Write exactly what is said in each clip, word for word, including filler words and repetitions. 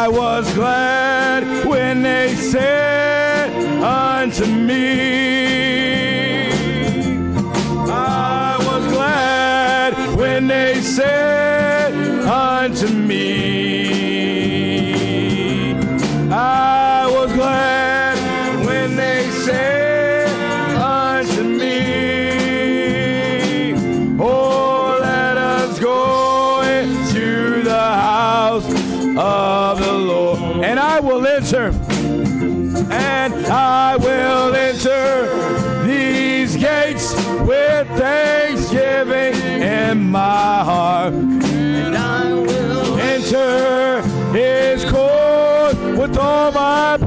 I was glad when they said unto me, I was glad when they said unto me, I was glad when they said unto me, oh, let us go into the house of the Lord. And I will enter, and I will enter these gates with thanksgiving in my heart. And I will enter his court with all my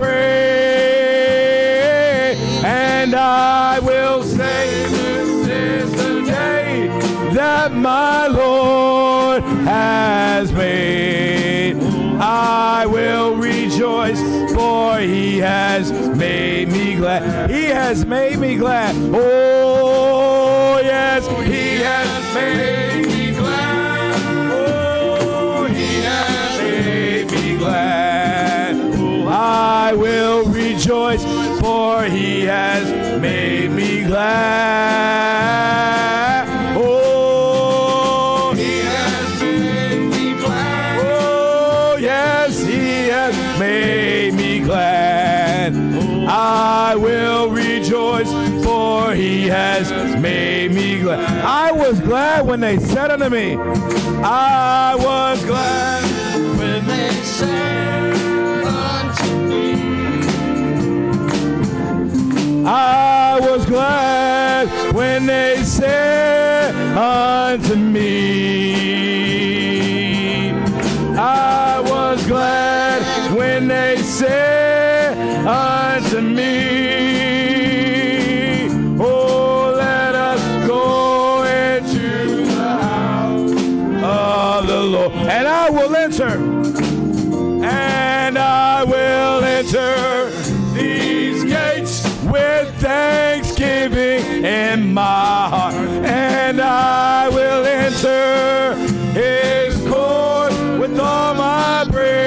praise. And I will say, this is the day that my Lord has made. I will rejoice, for he has made me glad. He has made me glad. Oh, yes, he has made me glad. Oh, he has made me glad. I will rejoice, for he has made me glad. Oh, he has made me glad. Oh, yes, he has made me glad. I will rejoice, for he has made me glad. I was glad when they said unto me, I was glad when they said unto me, I was glad when they said unto me, I was glad when they said unto me, oh, let us go into the house of the Lord. And I will enter, and I will enter these gates with thanksgiving in my heart. And I will enter his court with all my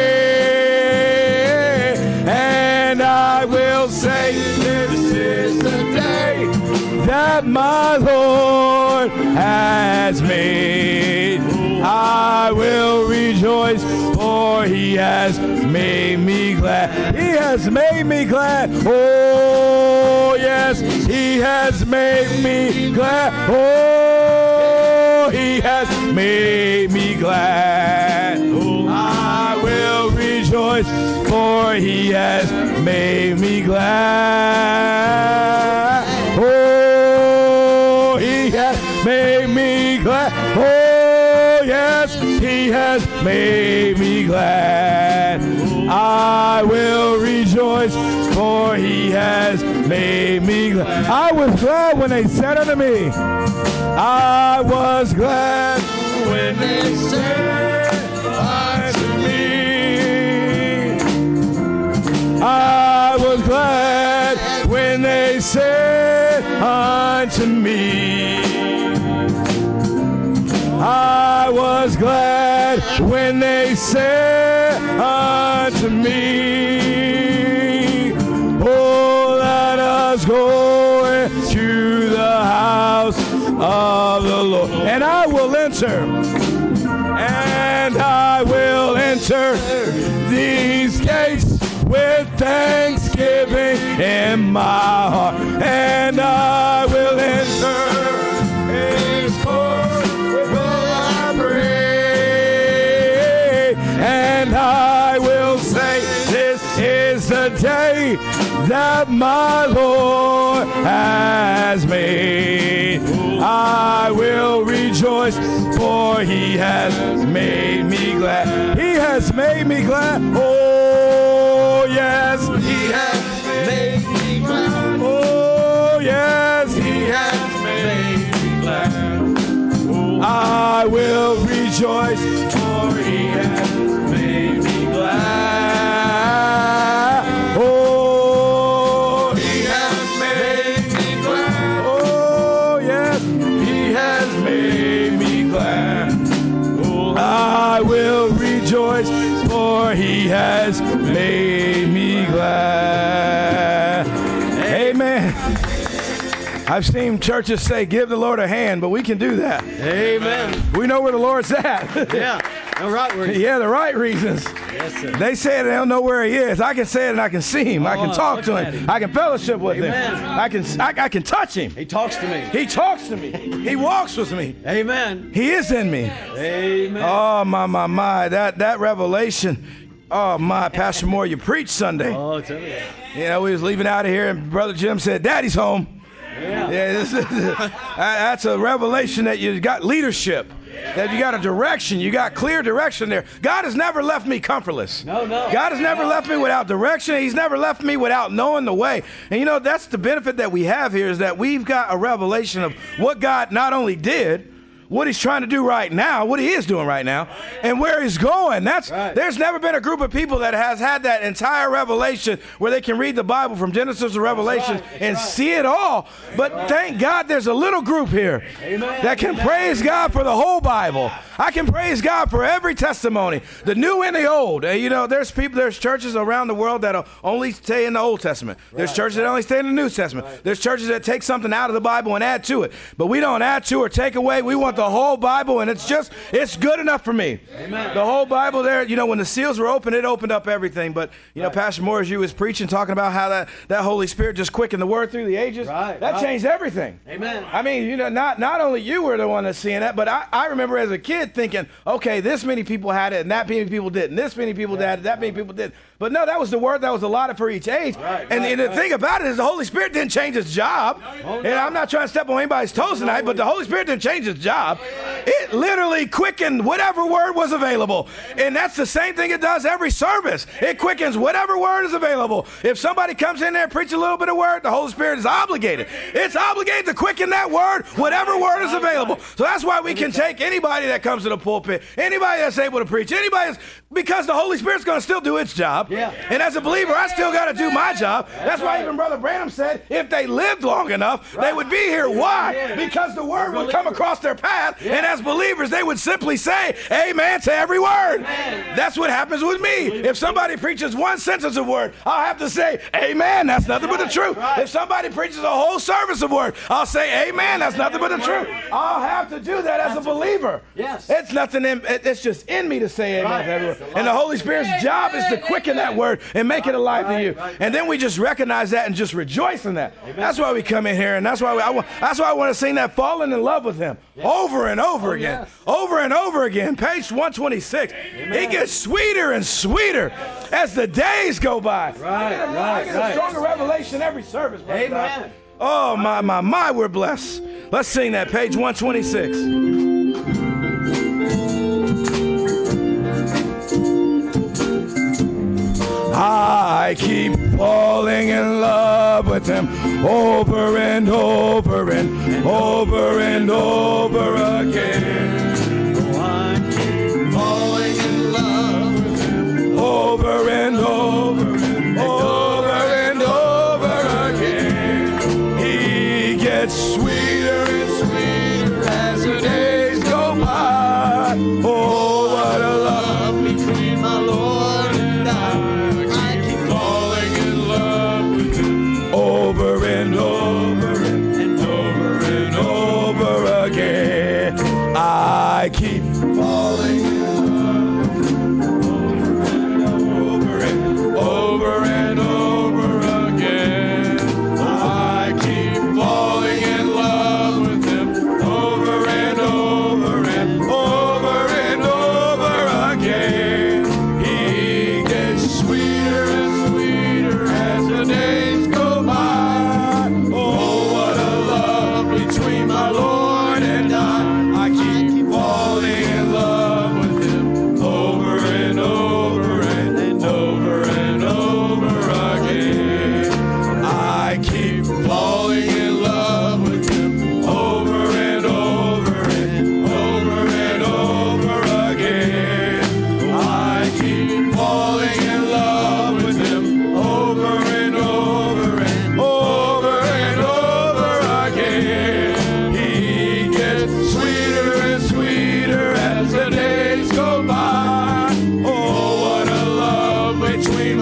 praise. And I will say, this is the day that my Lord has made. I will rejoice, for he has made me glad. He has made me glad. Oh, yes, he has made me glad. Oh, he has made me glad. I will rejoice, for he has made me glad. Oh, he has made me glad. Oh, yes, he has made me glad. I will rejoice, for he has made me glad. I was glad when they said unto me, I was glad when they said unto me, I was glad when they said unto me, I was glad when they said unto me, oh, let us go into the house of the Lord. And I will enter, and I will enter these gates with thanksgiving in my heart. And I will enter his court with my praise. And I will say, this is the day that my Lord has made. I will rejoice, for he has made me glad. He has made me glad. Oh, yes, he has made me glad. Oh, yes, he has made me glad. I will rejoice, for he has made me glad. Oh, he has made me glad. Oh, yes, he has made me glad. I will rejoice, for he He has made me glad. Amen. I've seen churches say, give the Lord a hand, but we can do that. Amen. We know where the Lord's at. Yeah, the right reasons. Yeah, the right reasons. Yes, sir. They say it, they don't know where he is. I can say it and I can see him. Oh, I can talk to him. him. I can fellowship with Amen. him. I can I, I can touch him. He talks to me. He talks to me. He walks with me. Amen. He is in me. Amen. Oh, my, my, my. That, that revelation. Oh, my. Pastor Moore, you preached Sunday. Oh, tell me. You know, we was leaving out of here, and Brother Jim said, Daddy's home. Yeah. Yeah, this is, that's a revelation that you got leadership, that you got a direction, you got clear direction there. God has never left me comfortless. No, no. God has never left me without direction. He's never left me without knowing the way. And you know, that's the benefit that we have here, is that we've got a revelation of what God not only did, what he's trying to do right now, what he is doing right now, and where he's going. That's right. There's never been a group of people that has had that entire revelation where they can read the Bible from Genesis to Revelation That's right. That's and right. see it all. But right. Thank God there's a little group here Amen. that can Amen. praise God for the whole Bible. I can praise God for every testimony, the new and the old. And you know, there's people, there's churches around the world that'll only stay in the Old Testament. There's Right. churches that only stay in the New Testament. Right. There's churches that take something out of the Bible and add to it. But we don't add to or take away. We want the whole Bible, and it's just, it's good enough for me. Amen. The whole Bible there, you know, when the seals were open, it opened up everything. But, you know, Right. Pastor Moore, as you was preaching, talking about how that, that Holy Spirit just quickened the word through the ages, Right. that Right. changed everything. Amen. I mean, you know, not, not only you were the one that's seeing that, but I, I remember as a kid thinking, okay, this many people had it, and that many people didn't. This many people had it, that many people didn't. But no, that was the word that was allotted for each age. Right, and right, and the right. thing about it is the Holy Spirit didn't change its job. Oh, And no. I'm not trying to step on anybody's toes tonight, but the Holy Spirit didn't change its job. It literally quickened whatever word was available. And that's the same thing it does every service. It quickens whatever word is available. If somebody comes in there and preaches a little bit of word, the Holy Spirit is obligated. It's obligated to quicken that word, whatever word is available. So that's why we can take anybody that comes to the pulpit, anybody that's able to preach, anybody that's, because the Holy Spirit's going to still do its job. Yeah. And as a believer, I still got to do my job. That's why even Brother Branham said if they lived long enough, they would be here. Why? Because the word would come across their path, and as believers, they would simply say amen to every word. That's what happens with me. If somebody preaches one sentence of word, I'll have to say amen. That's nothing but the truth. If somebody preaches a whole service of word, I'll say amen. That's nothing but the truth. I'll have to do that as a believer. Yes. It's nothing in, it's just in me to say amen Right. to every word. And the Holy Spirit's job is to quicken that word and make it alive to you. And then we just recognize that and just rejoice in that. That's why we come in here, and that's why we, I, wa- that's why I want to sing that "Falling in Love with Him" over and over again, yes. over and over again. Page one twenty-six. It gets sweeter and sweeter as the days go by. Right, I get a, I right, get a right. stronger revelation every service. Brother Amen. God. Oh my, my, my! We're blessed. Let's sing that. Page one twenty-six. I keep falling in love with Him over and over and over and over again. Oh, I keep falling in love with Him. Over and over and over and over again. He gets sweeter and sweeter as the days go by. Oh, what a love Between my Lord and I. falling in love with Him over and over and over and over again.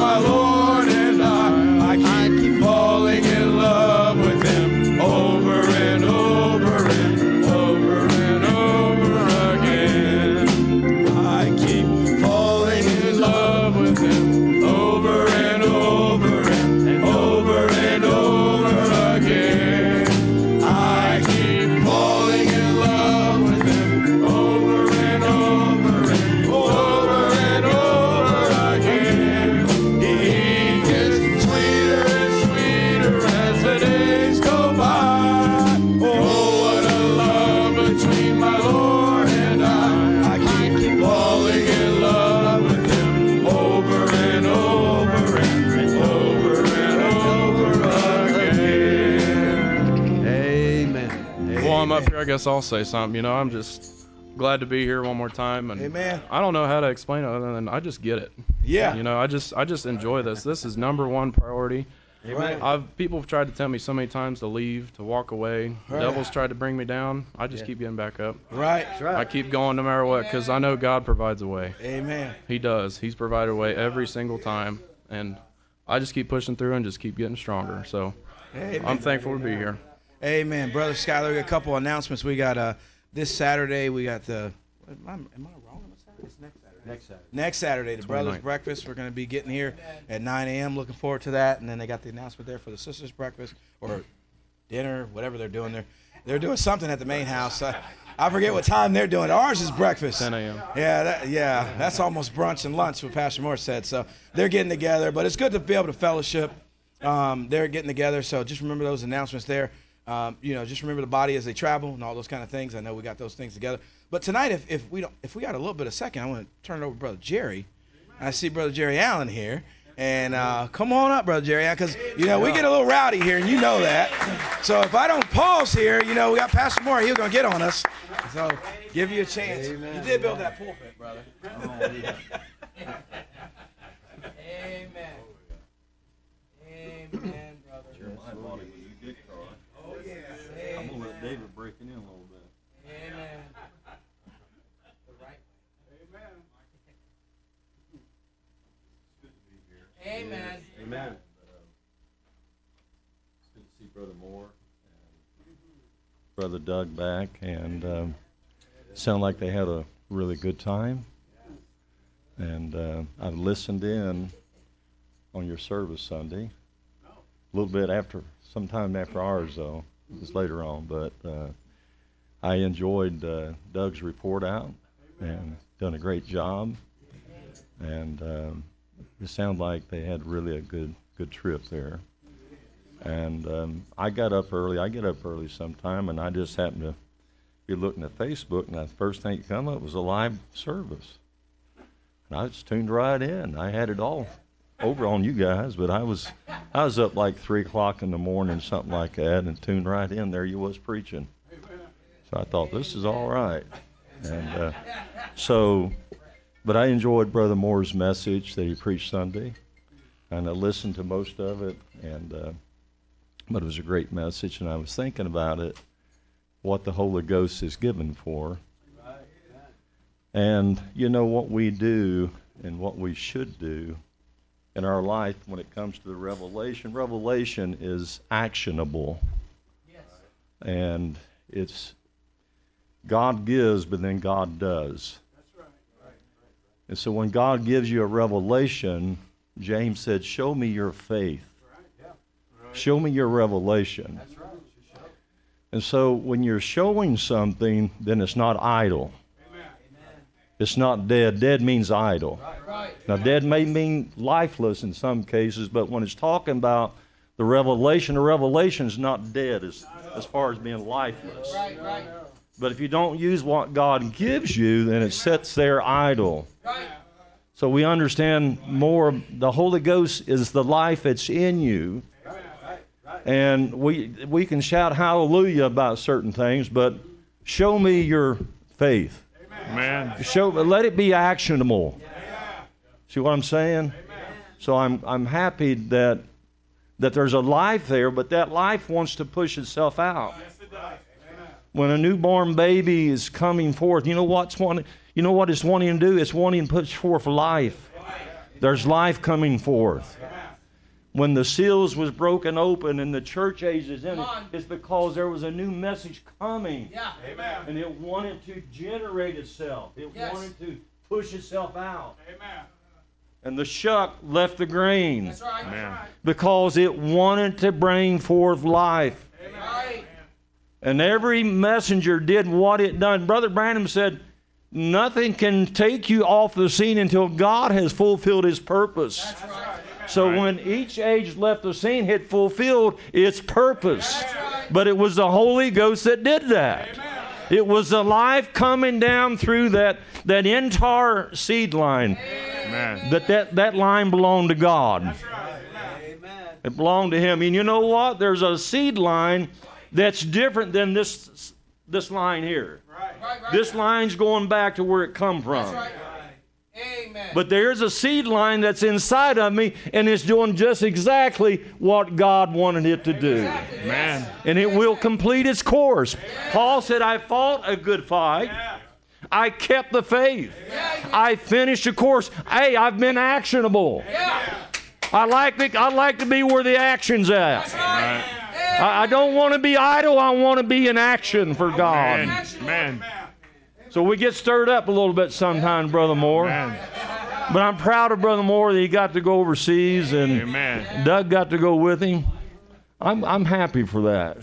my Lord, and I, I keep falling in love with him over and over and over and over again. I keep falling in love with him over and over and over and over again. I keep falling in love with him over and over and over and over again. He gets sweeter and sweeter as the days go by. Oh, what a love between my Lord and I. I keep falling in love with him over and over and over and over again. Amen. Well, I'm up here. I guess I'll say something. You know, I'm just glad to be here one more time, and Amen. I don't know how to explain it other than I just get it. Yeah. You know, I just I just enjoy this. This is number one priority. Amen. I've people have tried to tell me so many times to leave, to walk away. The Right. devil's tried to bring me down. I just keep getting back up. Right. That's I right. keep going no matter what, because I know God provides a way. Amen. He does. He's provided a way every single time, and I just keep pushing through and just keep getting stronger. So Amen. I'm thankful to be here. Amen. Brother Skyler, we got a couple announcements. We got uh, this Saturday, we got the, am I, am I wrong on the Saturday? It's next Saturday. Next Saturday. Next Saturday, the Brothers twenty-ninth. Breakfast. We're going to be getting here at nine a.m. Looking forward to that. And then they got the announcement there for the Sisters Breakfast or dinner, whatever they're doing there. They're doing something at the main house. I, I forget what time they're doing. Ours is breakfast. ten a.m. Yeah, that, yeah, that's almost brunch and lunch, what Pastor Moore said. So they're getting together, but it's good to be able to fellowship. Um, they're getting together, so just remember those announcements there. Um, you know, just remember the body as they travel and all those kind of things. I know we got those things together. But tonight, if, if we don't, if we got a little bit of second, I want to turn it over to Brother Jerry. I see Brother Jerry Allen here. And uh, come on up, Brother Jerry, because, you know, we get a little rowdy here, and you know that. So if I don't pause here, you know, we got Pastor Moore. He's going to get on us. So give you a chance. Amen. You did build that pulpit, brother. Oh, yeah. Amen. Amen, brother. Jeremiah bought him a new guitar. Oh, yeah. I'm going to let David break it in a little bit. Amen. Amen. Amen. It's good to see Brother Moore and Brother Doug back, and um, sound like they had a really good time. And uh, I've listened in on your service Sunday, a little bit after, sometime after ours though. It was later on, but uh, I enjoyed uh, Doug's report out and done a great job. And um, it sounded like they had really a good good trip there. And um, I got up early. I get up early sometime, and I just happened to be looking at Facebook, and the first thing that come up was a live service. And I just tuned right in. I had it all over on you guys, but I was I was up like three o'clock in the morning, something like that, and tuned right in. There you was preaching. So I thought, this is all right. And uh, so, but I enjoyed Brother Moore's message that he preached Sunday, and I listened to most of it. And uh, but it was a great message, and I was thinking about it, what the Holy Ghost is given for. And you know what we do and what we should do in our life when it comes to the revelation. Revelation is actionable. Yes. And it's God gives, but then God does. That's right. Right, right. And so when God gives you a revelation, James said, show me your faith. Right. Yeah. Right. Show me your revelation. That's right. And so when you're showing something, then it's not idle. It's not dead. Dead means idle. Right, right. Now, dead may mean lifeless in some cases, but when it's talking about the revelation, the revelation is not dead as, as far as being lifeless. Right, right. But if you don't use what God gives you, then it sits there idle. Right. So we understand more, the Holy Ghost is the life that's in you. And we we can shout hallelujah about certain things, but show me your faith. Amen. Show, let it be actionable. See what I'm saying? So I'm I'm happy that that there's a life there, but that life wants to push itself out. When a newborn baby is coming forth, you know what's wanting, you know what it's wanting to do? It's wanting to push forth life. There's life coming forth. When the seals was broken open and the church age is in it, it's because there was a new message coming. Yeah. Amen. And it wanted to generate itself. It yes. wanted to push itself out. Amen. And the shuck left the grain. That's right. Amen. Because it wanted to bring forth life. Amen. And every messenger did what it done. Brother Branham said, nothing can take you off the scene until God has fulfilled His purpose. That's right. So when each age left the scene, it fulfilled its purpose. Right. But it was the Holy Ghost that did that. Amen. It was the life coming down through that, that entire seed line. Amen. That, that that line belonged to God. That's right. Amen. It belonged to Him. And you know what? There's a seed line that's different than this this line here. Right. Right, right. This line's going back to where it come from. That's right. Amen. But there's a seed line that's inside of me, and it's doing just exactly what God wanted it to do. Exactly. Yes. And it will complete its course. Yeah. Paul said, I fought a good fight. Yeah. I kept the faith. Yeah. I finished the course. Hey, I've been actionable. Yeah. I like to, I like to be where the action's at. That's right. I, I don't want to be idle. I want to be in action for God. Man. Man. So we get stirred up a little bit sometimes, Brother Moore. Man. But I'm proud of Brother Moore that he got to go overseas, and Amen. Doug got to go with him. I'm I'm happy for that.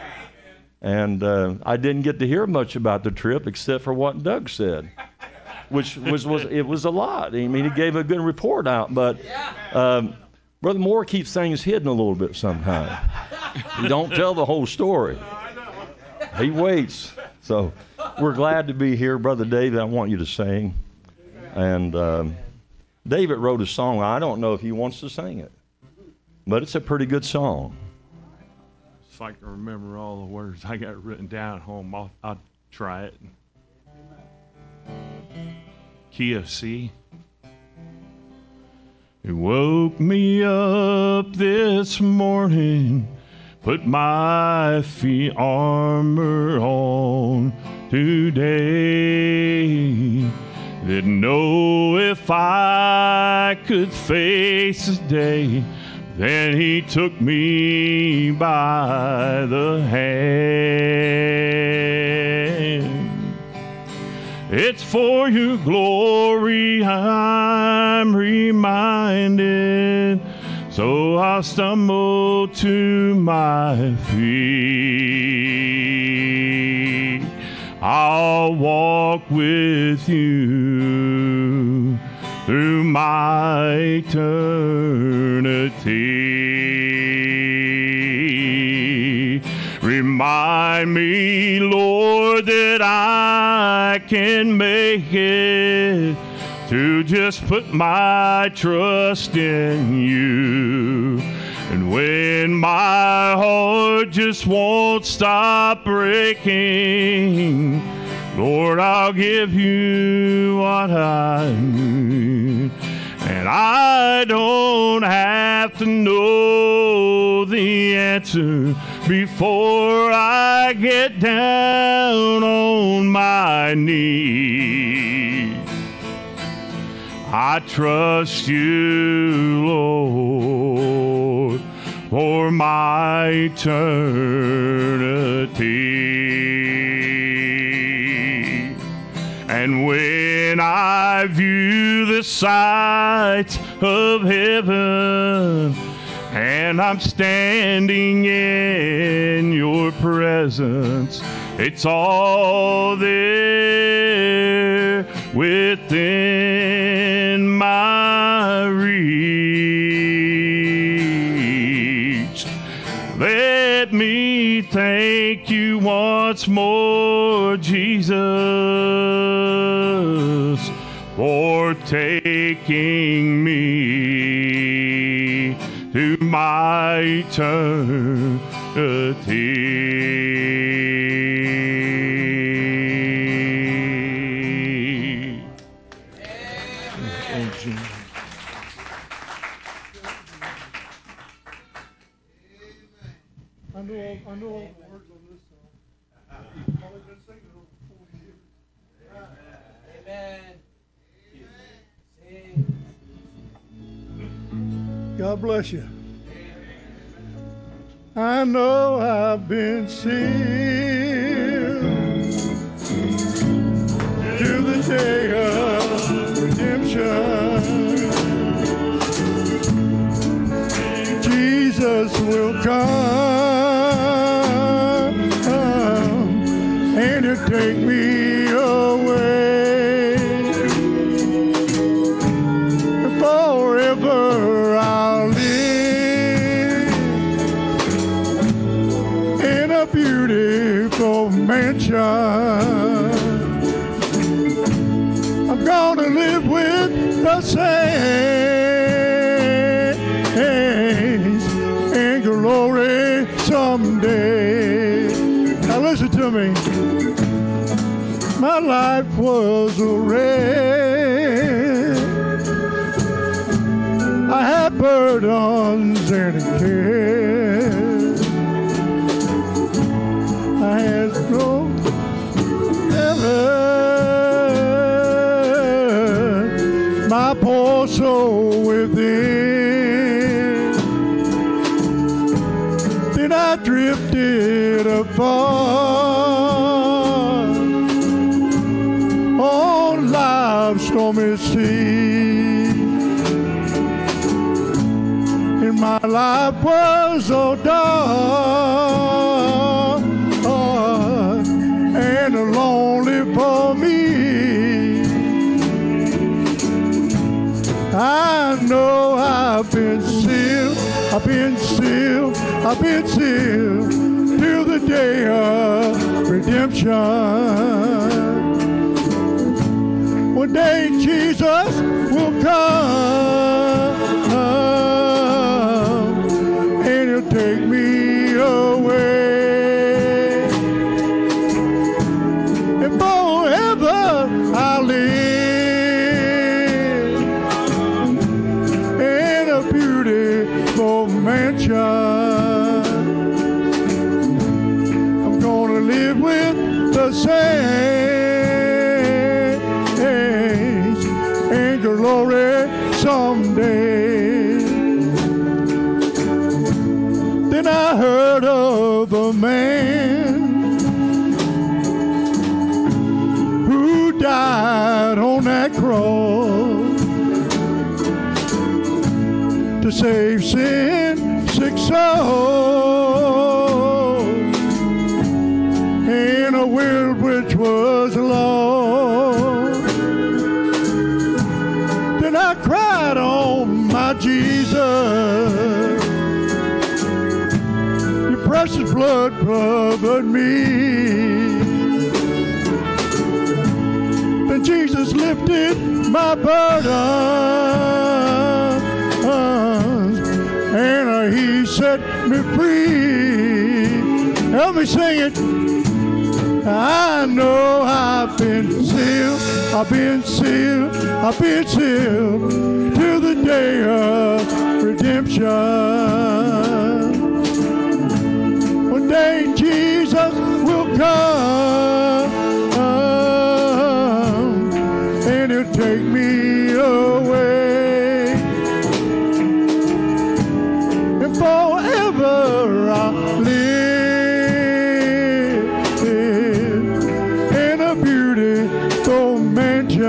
And uh, I didn't get to hear much about the trip except for what Doug said, which was, was it was a lot. I mean, he gave a good report out, but um, Brother Moore keeps things hidden a little bit sometimes. He don't tell the whole story. He waits. So we're glad to be here. Brother David, I want you to sing. And um, David wrote a song. I don't know if he wants to sing it, but it's a pretty good song. If I can remember all the words I got written down at home, I'll, I'll try it. Key of C. He woke me up this morning, put my feet armor on today. Didn't know if I could face this day. Then he took me by the hand. It's for your glory I'm reminded, so I'll stumble to my feet. I'll walk with you through my eternity. Remind me, Lord, that I can make it to just put my trust in you. And when my heart just won't stop breaking, Lord, I'll give you what I need. And I don't have to know the answer before I get down on my knees. I trust you, Lord, for my eternity. And when I view the sights of heaven, and I'm standing in your presence, it's all there within my reach. Let me thank you once more, Jesus, for taking me to my eternity. Oh, Jesus. I know all, I know all the words on this song. Probably been singing it over forty years. Amen. Sing. God bless you. I know I've been sealed to the day of redemption. Jesus will come and he'll take me away. Forever I'll live in a beautiful mansion. I'm gonna live with the saints in glory someday. Now listen to me. My life was a wreck. I had burdens and cares. I had no heaven, my poor soul within. Then I drifted apart on life's stormy sea. And my life was so dark and lonely for me. I know I've been sealed, I've been sealed, I've been sealed till the day of redemption. One day Jesus will come and he'll take me away. And forever I'll live in a beautiful mansion. I'm gonna live with the saints in glory someday. Then I heard of a man who died on that cross to save sin, sick souls in a world which was lost. Then I cried on my Jesus, your precious blood covered me. Then Jesus lifted my burdens and uh, he set me free. Help me sing it. I know I've been sealed, I've been sealed, I've been sealed to the day of redemption. One day Jesus will come and he'll take me away. And forever I'll live in a beautiful mansion.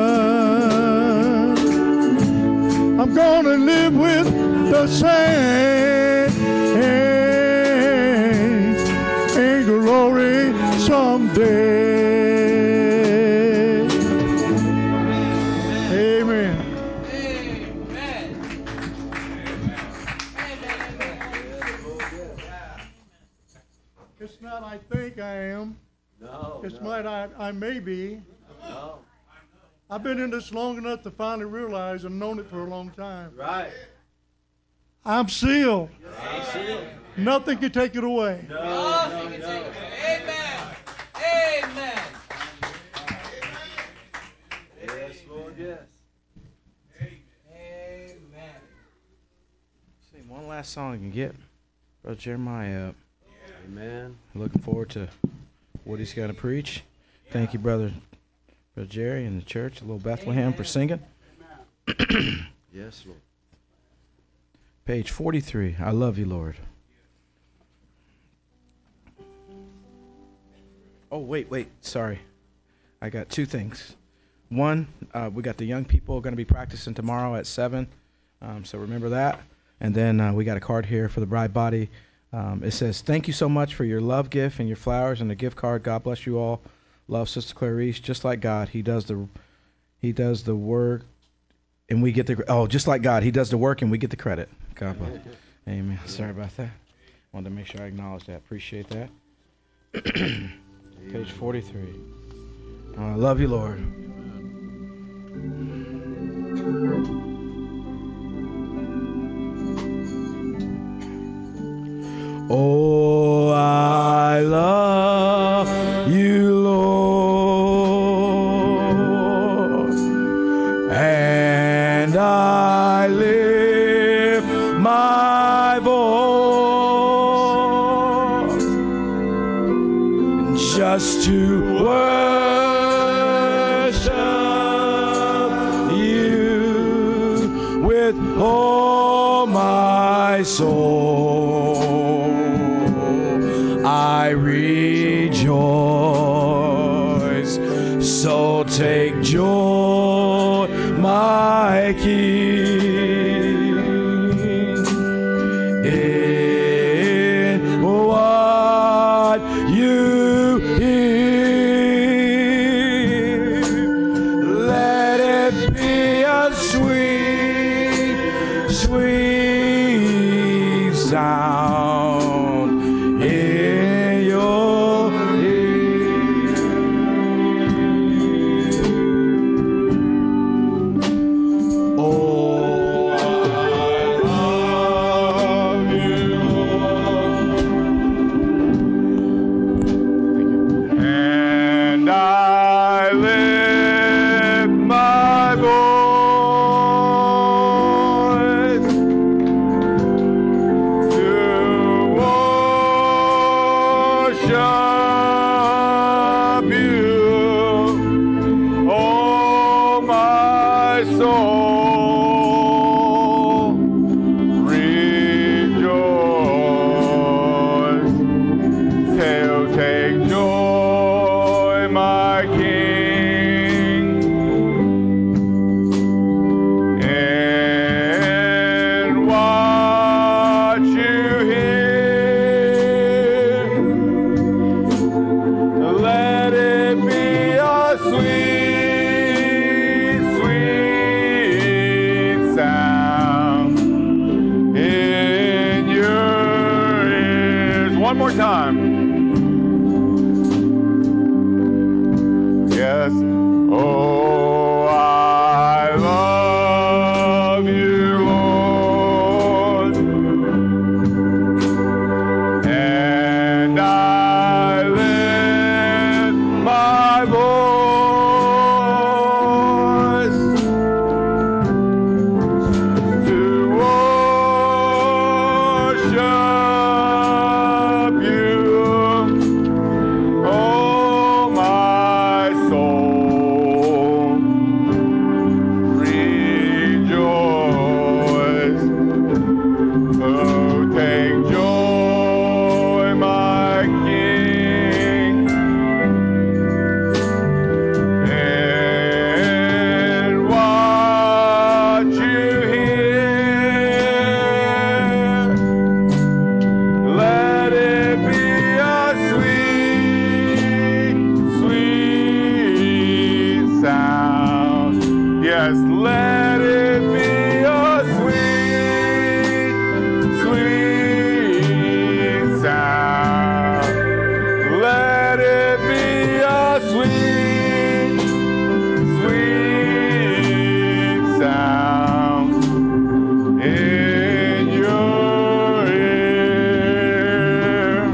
I'm gonna live with the saints in glory someday. Amen. It's not I think I am. No. It's no. Not I, I may be. No. I've been in this long enough to finally realize and known it for a long time. Right. I'm sealed. I'm sealed. Nothing can take it away. No, no, no. no. Amen. Amen. Yes, Lord, yes. Amen. See, one last song I can get Brother Jeremiah up. Amen. Looking forward to what he's going to preach. Thank you, Brother, Brother Jerry and the church, a little Bethlehem, for singing. Yes, Lord. Page forty-three. I love you, Lord. Oh, wait, wait. Sorry. I got two things. One, uh, we got the young people going to be practicing tomorrow at seven. Um, so remember that. And then uh, we got a card here for the bride body. Um, it says, thank you so much for your love gift and your flowers and the gift card. God bless you all. Love, Sister Clarice. Just like God, he does the he does the work, and we get the oh, just like God, he does the work, and we get the credit. God bless. Amen. Sorry about that. Wanted to make sure I acknowledge that. Appreciate that. Page forty-three. I uh, love you, Lord. Oh, I love you, Lord, and I lift my voice just to worship you with all my soul. I rejoice, so take joy, my King, in what you hear. Let it be a sweet, sweet sound in your ear. Oh, I love you, Lord, and I lift my voice to worship you, oh my soul, rejoice, till take joy, my King, in what you hear. Let it be a sweet, sweet sound in your ears. One more time. Yes. Oh, I love you, Lord, and I lift my voice to worship you, oh my soul, rejoice, oh take joy, my King, in what you hear. Let it be a sweet, sweet sound. Yes, let it be a sweet, sweet sound. Let it be a sweet, sweet sound in your ear.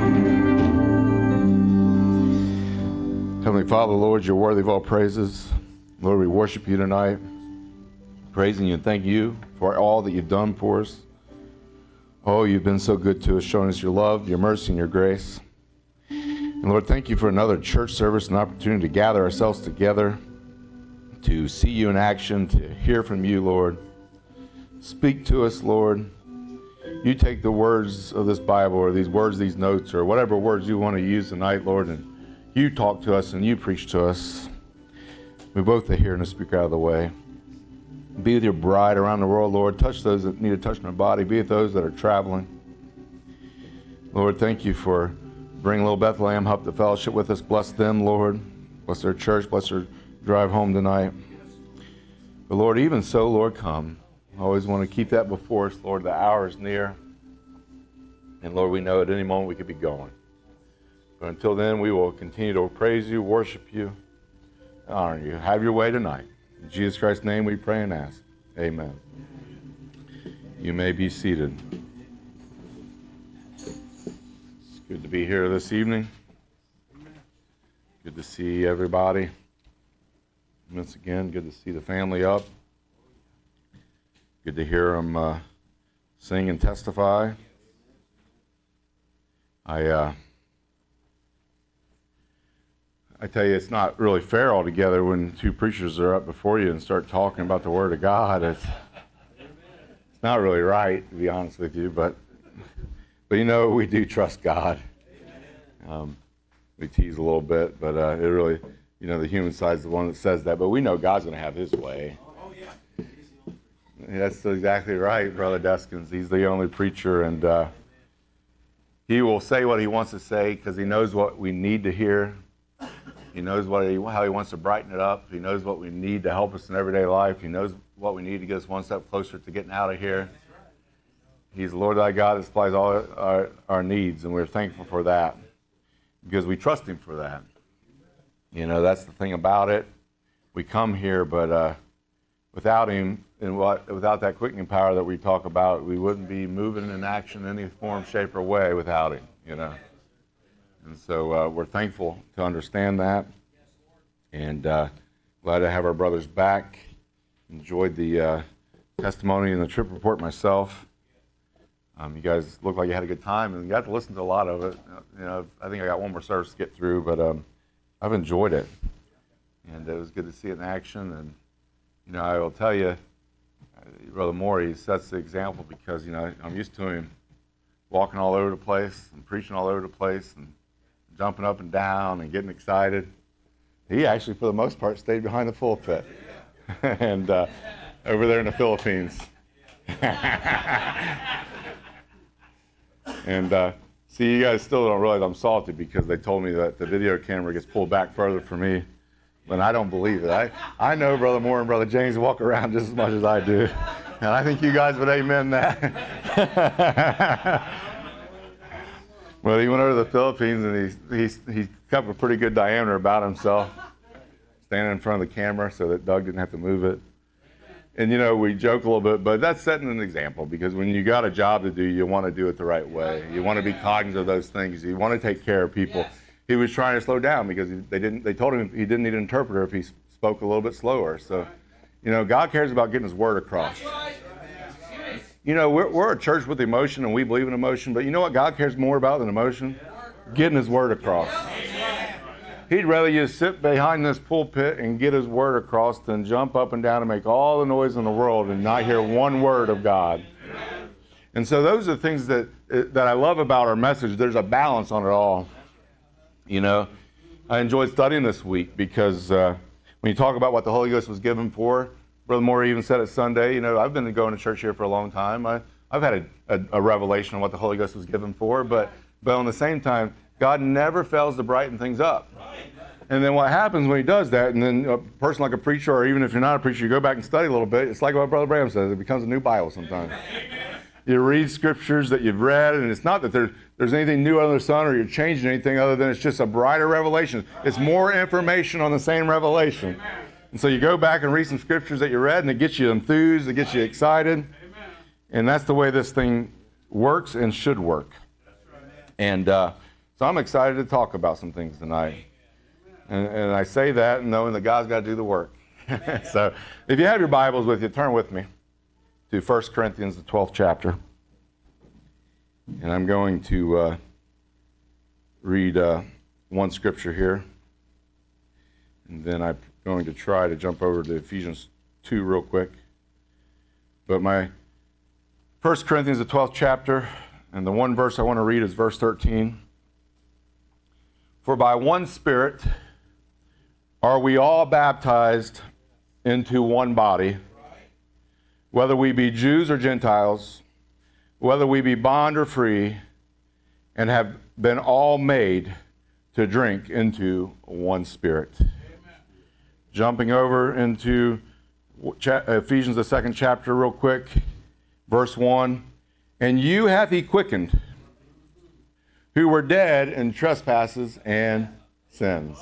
Heavenly Father, Lord, you're worthy of all praises. Lord, we worship you tonight, praising you and thank you for all that you've done for us. Oh, you've been so good to us, showing us your love, your mercy, and your grace. And Lord, thank you for another church service, an opportunity to gather ourselves together, to see you in action, to hear from you, Lord. Speak to us, Lord. you take the words of this Bible or these words, these notes, or whatever words you want to use tonight, Lord, and you talk to us and you preach to us. We both are here and speak out of the way. Be with your bride around the world, Lord. Touch those that need a touch in their body. Be with those that are traveling. Lord, thank you for bringing Little Bethlehem up to fellowship with us. Bless them, Lord. Bless their church. Bless their drive home tonight. But Lord, even so, Lord, come. I always want to keep that before us, Lord. The hour is near. And Lord, we know at any moment we could be going. But until then, we will continue to praise you, worship you, honor you. Have your way tonight. In Jesus Christ's name we pray and ask. Amen. You may be seated. It's good to be here this evening. Good to see everybody. Once again, good to see the family up. Good to hear them uh, sing and testify. I uh, I tell you, it's not really fair altogether when two preachers are up before you and start talking about the Word of God. It's, it's not really right, to be honest with you, but but you know, we do trust God. Um, we tease a little bit, but uh, it really, you know, the human side is the one that says that, but we know God's going to have His way. That's exactly right, Brother Deskins. He's the only preacher, and uh, he will say what he wants to say because he knows what we need to hear. He knows what he, how he wants to brighten it up. He knows what we need to help us in everyday life. He knows what we need to get us one step closer to getting out of here. He's the Lord thy God that supplies all our, our, our needs, and we're thankful for that because we trust Him for that. You know, that's the thing about it. We come here, but uh, without Him and what, without that quickening power that we talk about, we wouldn't be moving in action in any form, shape, or way without Him, you know. And so uh, we're thankful to understand that, and uh, glad to have our brothers back. Enjoyed the uh, testimony and the trip report myself. Um, you guys look like you had a good time, and you got to listen to a lot of it. You know, I think I got one more service to get through, but um, I've enjoyed it, and it was good to see it in action. And you know, I will tell you, Brother Moore, he sets the example because you know I'm used to him walking all over the place and preaching all over the place and jumping up and down and getting excited. He actually, for the most part, stayed behind the pulpit and uh, over there in the Philippines. and uh, see, you guys still don't realize I'm salty because they told me that the video camera gets pulled back further for me, but I don't believe it. I, I know Brother Moore and Brother James walk around just as much as I do, and I think you guys would amen that. Well, he went over to the Philippines, and he he he kept a pretty good diameter about himself, standing in front of the camera so that Doug didn't have to move it. And, you know, we joke a little bit, but that's setting an example because when you got a job to do, you want to do it the right way. You want to be cognizant of those things. You want to take care of people. He was trying to slow down because they didn't. They told him he didn't need an interpreter if he spoke a little bit slower. So, you know, God cares about getting His word across. You know, we're, we're a church with emotion, and we believe in emotion, but you know what God cares more about than emotion? Getting His word across. He'd rather you sit behind this pulpit and get His word across than jump up and down and make all the noise in the world and not hear one word of God. And so those are the things that that I love about our message. There's a balance on it all. You know, I enjoyed studying this week because uh, when you talk about what the Holy Ghost was given for, Brother Moore even said it Sunday, you know, I've been going to church here for a long time. I, I've had a, a, a revelation on what the Holy Ghost was given for, but but on the same time, God never fails to brighten things up. And then what happens when He does that, and then a person like a preacher, or even if you're not a preacher, you go back and study a little bit, it's like what Brother Bram says, it becomes a new Bible sometimes. You read scriptures that you've read, and it's not that there's, there's anything new under the sun or you're changing anything other than it's just a brighter revelation. It's more information on the same revelation. And so you go back and read some scriptures that you read, and it gets you enthused, it gets you excited. And that's the way this thing works and should work. And uh, so I'm excited to talk about some things tonight. And, and I say that knowing that God's got to do the work. So if you have your Bibles with you, turn with me to First Corinthians, the twelfth chapter. And I'm going to uh, read uh, one scripture here. And then I'm going to try to jump over to Ephesians two real quick. But my First Corinthians, the twelfth chapter, and the one verse I want to read is verse thirteen. For by one Spirit are we all baptized into one body, whether we be Jews or Gentiles, whether we be bond or free, and have been all made to drink into one Spirit. Amen. Jumping over into Ephesians, the second chapter, real quick, verse one. And you hath he quickened, who were dead in trespasses and sins.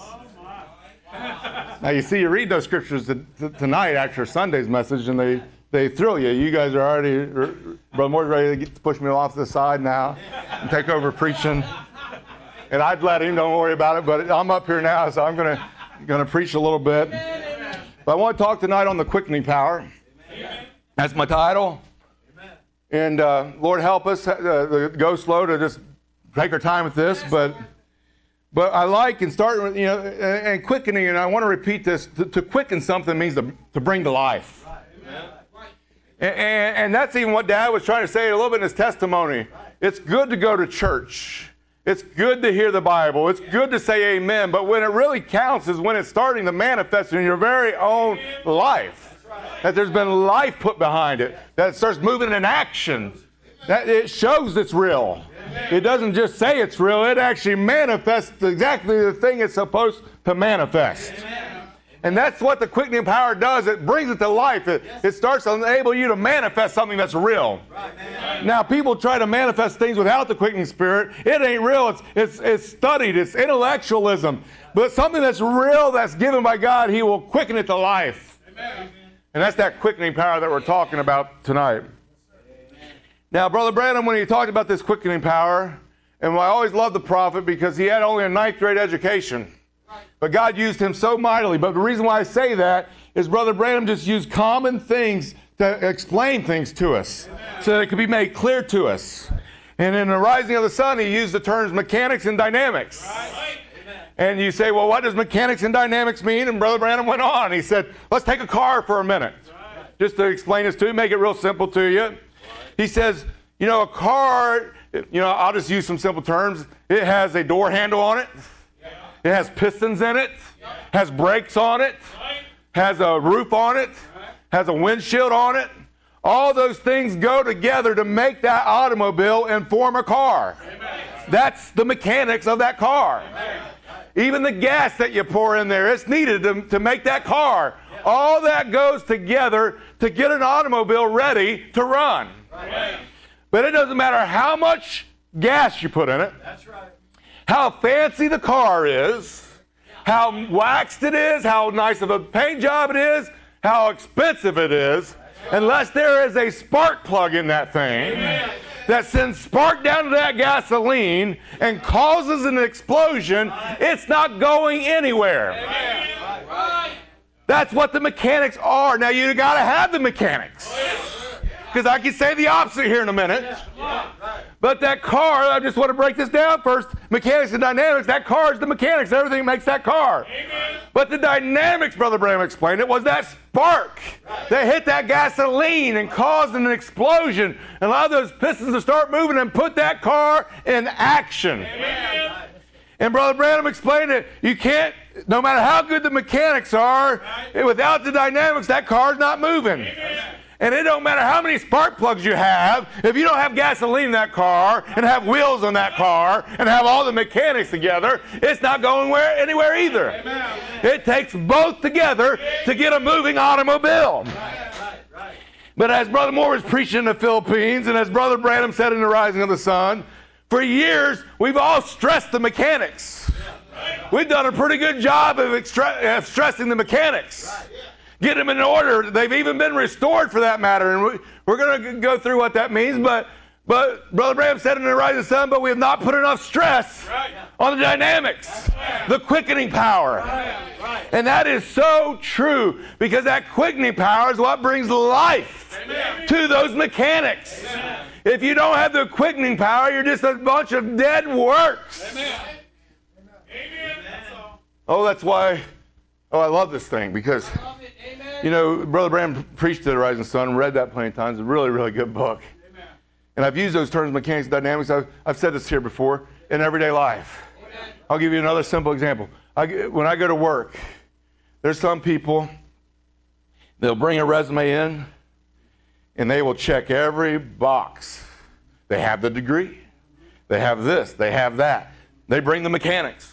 Now you see, you read those scriptures t- t- tonight after Sunday's message, and they, they thrill you. You guys are already, Brother Moore's ready to, get, to push me off to the side now and take over preaching. And I'd let him, don't worry about it, but I'm up here now, so I'm going to going to preach a little bit. But I want to talk tonight on the quickening power. That's my title. And uh, Lord help us uh, go slow to just take our time with this, but but I like and start with, you know, and quickening, and I want to repeat this, to, to quicken something means to, to bring to life. And, and, and that's even what Dad was trying to say a little bit in his testimony. It's good to go to church. It's good to hear the Bible. It's good to say amen, but when it really counts is when it's starting to manifest in your very own life. That there's been life put behind it, that it starts moving in action, that it shows it's real. It doesn't just say it's real, it actually manifests exactly the thing it's supposed to manifest. And that's what the quickening power does. It brings it to life. It, it starts to enable you to manifest something that's real. Now, people try to manifest things without the quickening spirit. It ain't real. It's, it's, it's studied. It's intellectualism. But something that's real, that's given by God, he will quicken it to life. Amen. And that's that quickening power that we're talking about tonight. Now, Brother Branham, when he talked about this quickening power, and I always loved the prophet because he had only a ninth grade education. But God used him so mightily. But the reason why I say that is Brother Branham just used common things to explain things to us, amen, so that it could be made clear to us. And in the Rising of the Sun, he used the terms mechanics and dynamics. Right. And you say, well, what does mechanics and dynamics mean? And Brother Branham went on. He said, let's take a car for a minute. Right. Just to explain this to you, make it real simple to you. Right. He says, you know, a car, you know, I'll just use some simple terms. It has a door handle on it. Yeah. It has pistons in it. Yeah. Has brakes on it. Right. Has a roof on it. Right. Has a windshield on it. All those things go together to make that automobile and form a car. Amen. That's the mechanics of that car. Amen. Even the gas that you pour in there, it's needed to, to make that car. Yeah. All that goes together to get an automobile ready to run. Right. But it doesn't matter how much gas you put in it, that's right, how fancy the car is, how waxed it is, how nice of a paint job it is, how expensive it is, unless there is a spark plug in that thing, amen, that sends spark down to that gasoline and causes an explosion, it's not going anywhere. Amen. That's what the mechanics are. Now, you got to have the mechanics. Because I can say the opposite here in a minute. But that car, I just want to break this down first. Mechanics and dynamics, that car is the mechanics. Everything makes that car. Amen. But the dynamics, Brother Branham explained it, was that spark that hit that gasoline and caused an explosion and allowed those pistons to start moving and put that car in action. Amen. And Brother Branham explained it. You can't, no matter how good the mechanics are, without the dynamics, that car's not moving. Amen. And it don't matter how many spark plugs you have, if you don't have gasoline in that car and have wheels on that car and have all the mechanics together, it's not going where, anywhere either. Amen. It takes both together to get a moving automobile. Right, right, right. But as Brother Moore was preaching in the Philippines, and as Brother Branham said in the Rising of the Sun, for years we've all stressed the mechanics. We've done a pretty good job of, extra- of stressing the mechanics. Right, yeah. Get them in order. They've even been restored for that matter. And we, we're going to go through what that means. But but Brother Branham said in the Rising Sun, but we have not put enough stress right on the dynamics, right, the quickening power. Right. Right. And that is so true, because that quickening power is what brings life, amen, to those mechanics. Amen. If you don't have the quickening power, you're just a bunch of dead works. Amen. Amen. Oh, that's why... Oh, I love this thing because, you know, Brother Branham preached to the Rising Sun, read that plenty of times. It's a really, really good book. Amen. And I've used those terms, mechanics and dynamics. I've, I've said this here before, in everyday life. I'll give you another simple example. I, when I go to work, there's some people, they'll bring a resume in, and they will check every box. They have the degree. They have this. They have that. They bring the mechanics.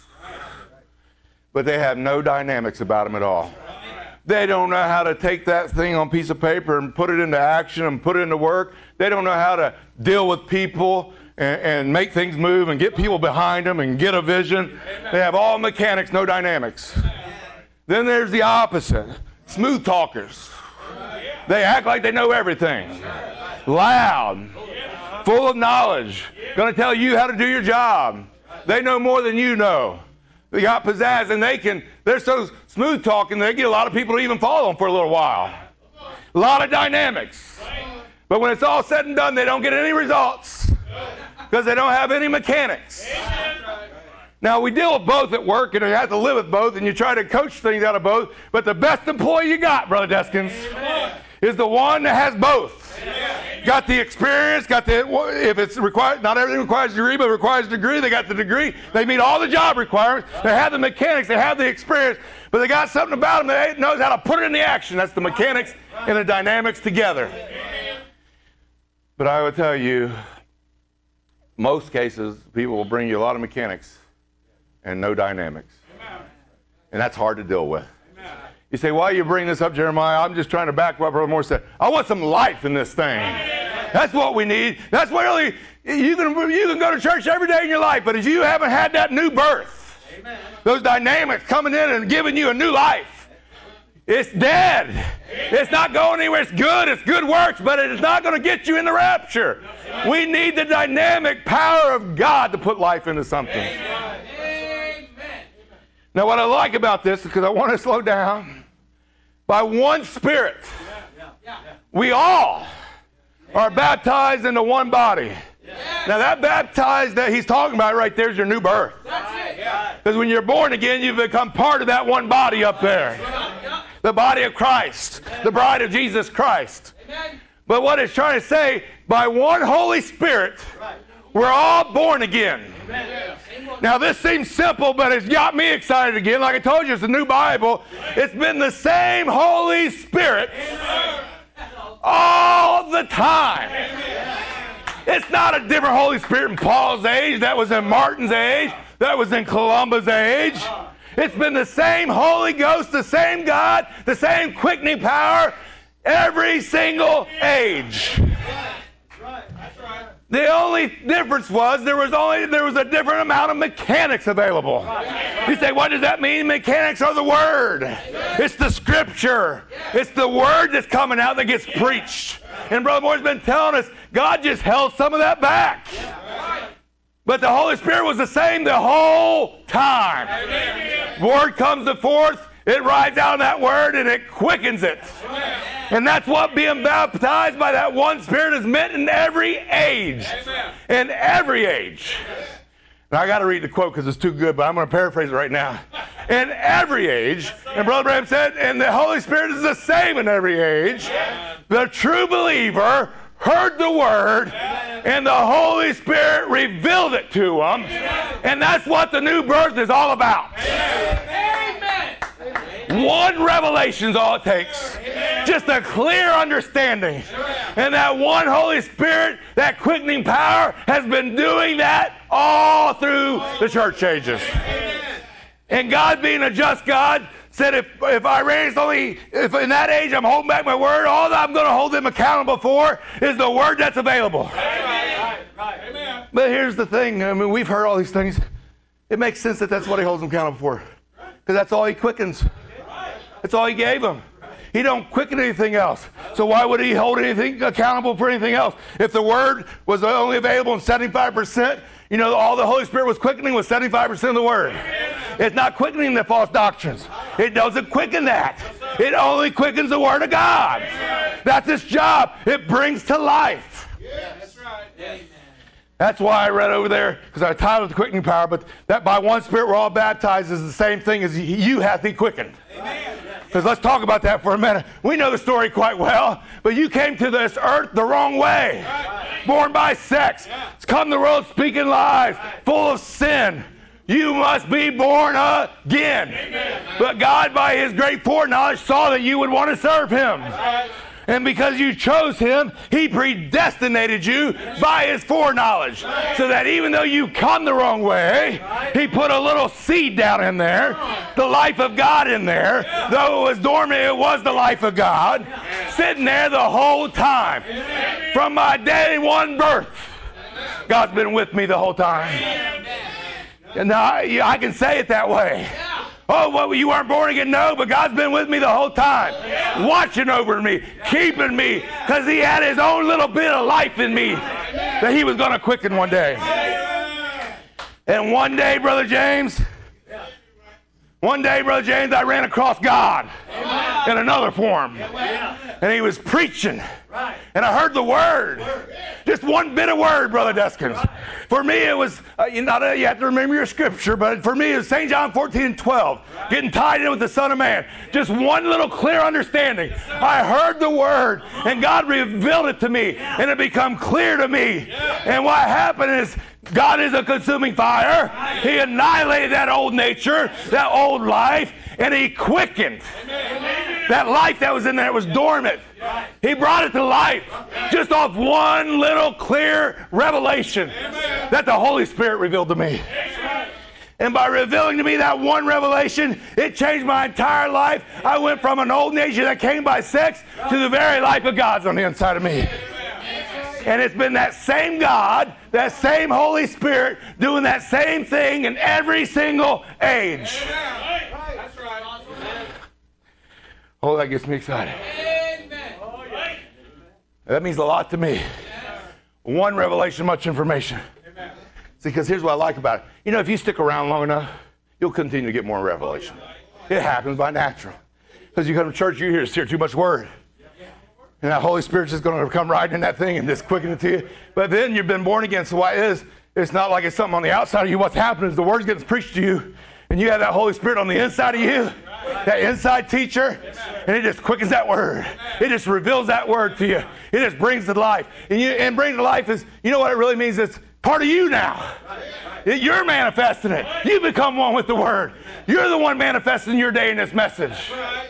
But they have no dynamics about them at all. They don't know how to take that thing on a piece of paper and put it into action and put it into work. They don't know how to deal with people and, and make things move and get people behind them and get a vision. They have all mechanics, no dynamics. Then there's the opposite. Smooth talkers. They act like they know everything. Loud. Full of knowledge. Going to tell you how to do your job. They know more than you know. They got pizzazz, and they can, they're so smooth talking, they get a lot of people to even follow them for a little while. A lot of dynamics. But when it's all said and done, they don't get any results because they don't have any mechanics. Now, we deal with both at work, and you have to live with both, and you try to coach things out of both. But the best employee you got, Brother Deskins, is the one that has both. Got the experience, got the, if it's required, not everything requires a degree, but it requires a degree. They got the degree. They meet all the job requirements. They have the mechanics. They have the experience. But they got something about them that knows how to put it into action. That's the mechanics and the dynamics together. But I will tell you, most cases, people will bring you a lot of mechanics and no dynamics. And that's hard to deal with. You say, why are you bringing this up, Jeremiah? I'm just trying to back what Brother Moore said. I want some life in this thing. That's what we need. That's what really, you can, you can go to church every day in your life, but if you haven't had that new birth, Amen. Those dynamics coming in and giving you a new life, it's dead. Amen. It's not going anywhere. It's good. It's good works, but it's not going to get you in the rapture. Right. We need the dynamic power of God to put life into something. Amen. Now, what I like about this is because I want to slow down. By one Spirit, we all are baptized into one body. Now, that baptized that he's talking about right there is your new birth. Because when you're born again, you become part of that one body up there. The body of Christ, the bride of Jesus Christ. But what it's trying to say, by one Holy Spirit, we're all born again. Now, this seems simple, but it's got me excited again. Like I told you, it's a new Bible. It's been the same Holy Spirit all the time. It's not a different Holy Spirit in Paul's age. That was in Martin's age. That was in Columba's age. It's been the same Holy Ghost, the same God, the same quickening power, every single age. The only difference was there was only there was a different amount of mechanics available. You say, what does that mean? Mechanics are the Word. It's the Scripture. It's the Word that's coming out that gets preached. And Brother Moore's been telling us, God just held some of that back. But the Holy Spirit was the same the whole time. Word comes forth, it rides out that Word, and it quickens it. And that's what being baptized by that one Spirit is meant in every age. In every age. Now, I got to read the quote because it's too good, but I'm going to paraphrase it right now. In every age, and Brother Branham said, and the Holy Spirit is the same in every age. The true believer heard the Word, and the Holy Spirit revealed it to them. And that's what the new birth is all about. One revelation is all it takes. Just a clear understanding. And that one Holy Spirit, that quickening power, has been doing that all through the church ages. And God, being a just God, said if if Iran's only, if in that age I'm holding back my word, all that I'm going to hold them accountable for is the word that's available. Amen. Right. But here's the thing. I mean, we've heard all these things. It makes sense that that's what he holds them accountable for. Because that's all he quickens. That's all he gave them. He don't quicken anything else. So why would he hold anything accountable for anything else? If the word was only available in seventy-five percent, you know, all the Holy Spirit was quickening was seventy-five percent of the word. It's not quickening the false doctrines. It doesn't quicken that. It only quickens the word of God. That's its job. It brings to life. That's right. That's why I read over there, because I titled it the quickening power, but that by one Spirit we're all baptized is the same thing as you hath he quickened. Amen. Because let's talk about that for a minute. We know the story quite well, but you came to this earth the wrong way. Born by sex. It's come to the world speaking lies, full of sin. You must be born again. But God, by his great foreknowledge, saw that you would want to serve him. And because you chose him, he predestinated you by his foreknowledge. So that even though you come the wrong way, he put a little seed down in there, the life of God in there. Though it was dormant, it was the life of God, sitting there the whole time. From my day one birth, God's been with me the whole time. And I, I can say it that way. Oh, well, you weren't born again? No, but God's been with me the whole time. Watching over me, keeping me, because he had his own little bit of life in me that he was going to quicken one day. And one day, Brother James, one day, Brother James, I ran across God in another form. And he was preaching. And I heard the word. Just one bit of word, Brother Deskins. For me, it was, uh, you know, you have to remember your scripture, but for me, it was Saint John fourteen and twelve. Getting tied in with the Son of Man. Just one little clear understanding. I heard the word, and God revealed it to me, and it became clear to me. And what happened is, God is a consuming fire. He annihilated that old nature, that old life, and he quickened that life that was in there. It was dormant. He brought it to life just off one little clear revelation that the Holy Spirit revealed to me. And by revealing to me that one revelation, it changed my entire life. I went from an old nature that came by sex to the very life of God's on the inside of me. And it's been that same God, that same Holy Spirit, doing that same thing in every single age. That's right. Oh, that gets me excited. That means a lot to me. One revelation, much information. See, because here's what I like about it. You know, if you stick around long enough, you'll continue to get more revelation. It happens by natural. Because you come to church, you hear, hear too much word. And that Holy Spirit's just going to come right in that thing and just quicken it to you. But then you've been born again, so what it is, it's not like it's something on the outside of you. What's happening is the word's getting preached to you, and you have that Holy Spirit on the inside of you, that inside teacher, and it just quickens that word. It just reveals that word to you. It just brings to life. And, you, and bring to life is, you know what it really means? It's part of you now. You're manifesting it. You become one with the word. You're the one manifesting your day in this message.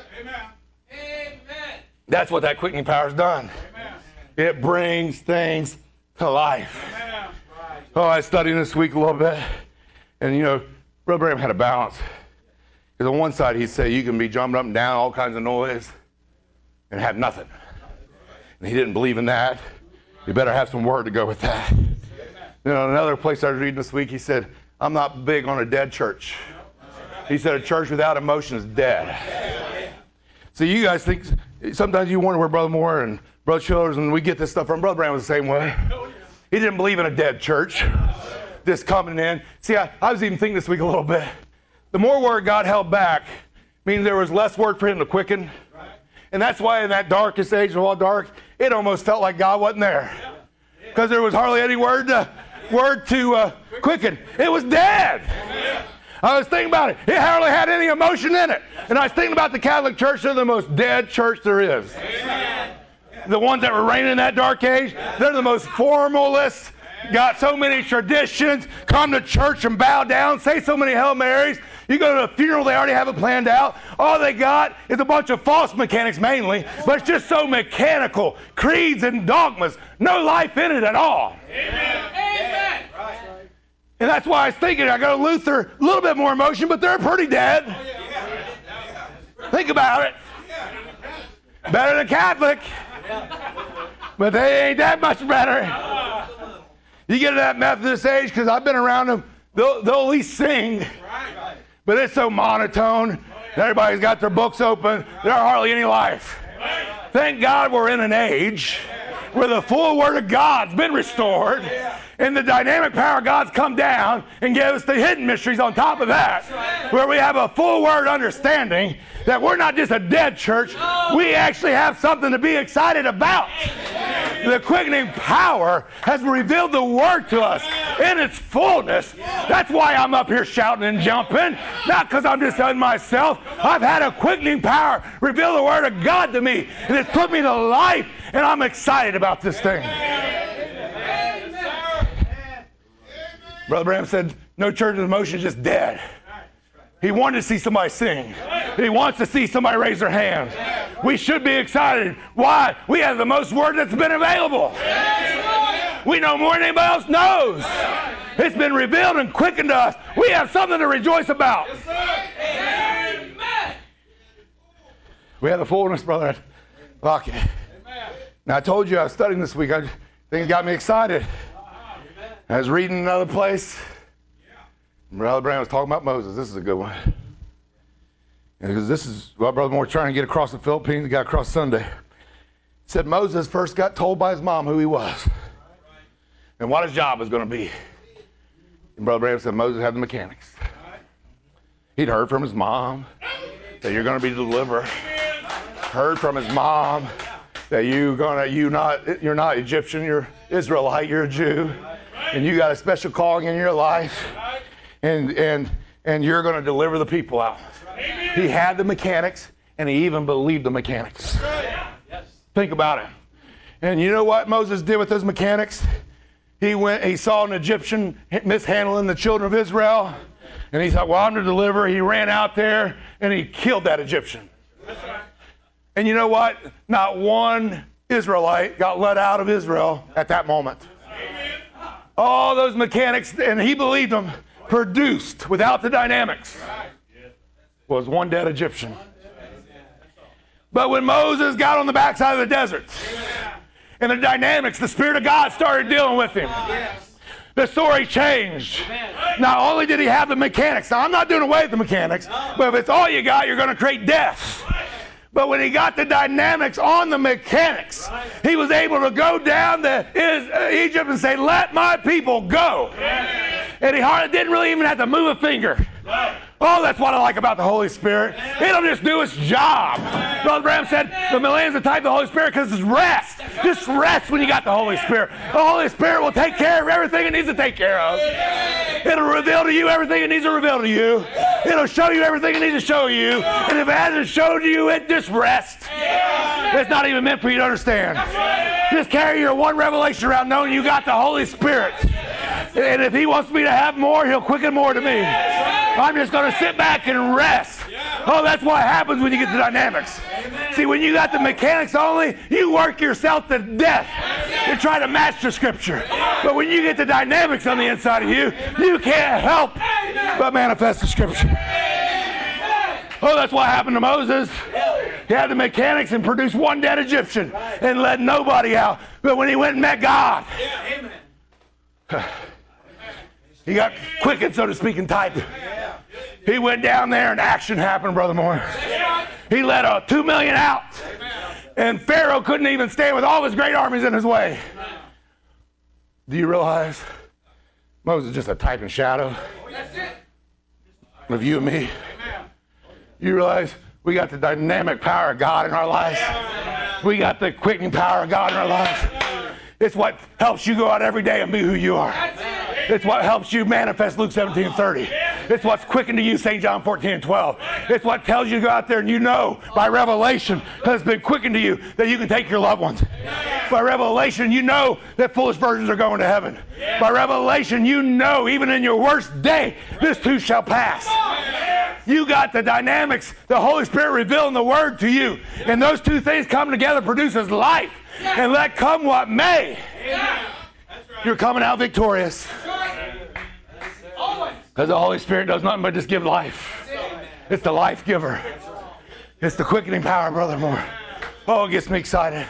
That's what that quickening power's done. Amen. It brings things to life. Amen. Oh, I was studying this week a little bit, and you know, Brother Branham had a balance. Because on one side he'd say you can be jumping up and down, all kinds of noise, and have nothing. And he didn't believe in that. You better have some word to go with that. You know, another place I was reading this week, he said, I'm not big on a dead church. He said a church without emotion is dead. So you guys think, sometimes you wonder where Brother Moore and Brother Childers, and we get this stuff from. Brother Brown was the same way. He didn't believe in a dead church. This coming in. See, I, I was even thinking this week a little bit. The more word God held back means there was less word for him to quicken. And that's why in that darkest age of all dark, it almost felt like God wasn't there. Because there was hardly any word to, word to uh, quicken. It was dead. I was thinking about it. It hardly had any emotion in it. And I was thinking about the Catholic Church. They're the most dead church there is. Amen. The ones that were reigning in that dark age, they're the most formalist, got so many traditions, come to church and bow down, say so many Hail Marys. You go to a funeral, they already have it planned out. All they got is a bunch of false mechanics mainly, but it's just so mechanical. Creeds and dogmas, no life in it at all. Amen. Amen. Right. And that's why I was thinking, I go to Luther, a little bit more emotion, but they're pretty dead. Think about it. Better than Catholic. But they ain't that much better. You get to that Methodist age, because I've been around them, they'll, they'll at least sing. But it's so monotone. Everybody's got their books open. There's hardly any life. Thank God we're in an age where the full Word of God's been restored, and the dynamic power of God's come down and gave us the hidden mysteries on top of that, where we have a full Word understanding that we're not just a dead church, we actually have something to be excited about. The quickening power has revealed the Word to us. in its fullness. That's why I'm up here shouting and jumping, not because I'm just on myself. I've had a quickening power reveal the Word of God to me, and it's put me to life, and I'm excited about this thing. Brother Branham said, no church in motion is just dead. He wanted to see somebody sing. He wants to see somebody raise their hand. We should be excited. Why? We have the most word that's been available. We know more than anybody else knows. It's been revealed and quickened to us. We have something to rejoice about. We have the fullness, brother. Okay. Now, I told you I was studying this week. I, things got me excited. I was reading another place. Brother Branham was talking about Moses. This is a good one. Because this is what Brother Moore was trying to get across the Philippines. He got across Sunday. He said Moses first got told by his mom who he was and what his job was going to be. And Brother Branham said Moses had the mechanics. He'd heard from his mom that you're going to be the deliverer. Heard from his mom that you gonna you not you're not Egyptian, you're Israelite, you're a Jew, and you got a special calling in your life. And and and you're going to deliver the people out. Amen. He had the mechanics, and he even believed the mechanics. Yes. Think about it. And you know what Moses did with those mechanics? He went. He saw an Egyptian mishandling the children of Israel, and he thought, "Well, I'm the deliverer." He ran out there and he killed that Egyptian. That's right. And you know what? Not one Israelite got let out of Israel at that moment. Amen. All those mechanics, and he believed them. Produced without the dynamics was one dead Egyptian. But when Moses got on the backside of the desert and the dynamics, the Spirit of God started dealing with him. The story changed. Not only did he have the mechanics, now I'm not doing away with the mechanics, but if it's all you got, you're going to create death. But when he got the dynamics on the mechanics, he was able to go down to Egypt and say, let my people go. And he hardly didn't really even have to move a finger. Oh, that's what I like about the Holy Spirit. It'll just do its job. Brother Branham said the millennium's the type of the Holy Spirit because it's rest. Just rest when you got the Holy Spirit. The Holy Spirit will take care of everything it needs to take care of. It'll reveal to you everything it needs to reveal to you. It'll show you everything it needs to show you. And if it hasn't showed you, it just rest. It's not even meant for you to understand. Just carry your one revelation around knowing you got the Holy Spirit. And if he wants me to have more, he'll quicken more to me. I'm just going to sit back and rest. Oh, that's what happens when you get the dynamics. See, when you got the mechanics only, you work yourself to death to try to match the Scripture. But when you get the dynamics on the inside of you, you can't help but manifest the Scripture. Oh, that's what happened to Moses. He had the mechanics and produced one dead Egyptian and let nobody out. But when he went and met God, he got quickened, so to speak, in type. He went down there and action happened, Brother Moore. He let uh, two million out. And Pharaoh couldn't even stand with all his great armies in his way. Do you realize Moses is just a type and shadow of you and me? You realize we got the dynamic power of God in our lives. We got the quickening power of God in our lives. It's what helps you go out every day and be who you are. It's what helps you manifest Luke seventeen thirty. It's what's quickened to you Saint John fourteen and twelve. It's what tells you to go out there and you know by revelation has been quickened to you that you can take your loved ones. By revelation, you know that foolish virgins are going to heaven. By revelation, you know even in your worst day, this too shall pass. You got the dynamics, the Holy Spirit revealing the Word to you. And those two things come together produces life. And let come what may. You're coming out victorious. Because the Holy Spirit does nothing but just give life. It's the life giver. It's the quickening power, Brother Moore. Oh, it gets me excited.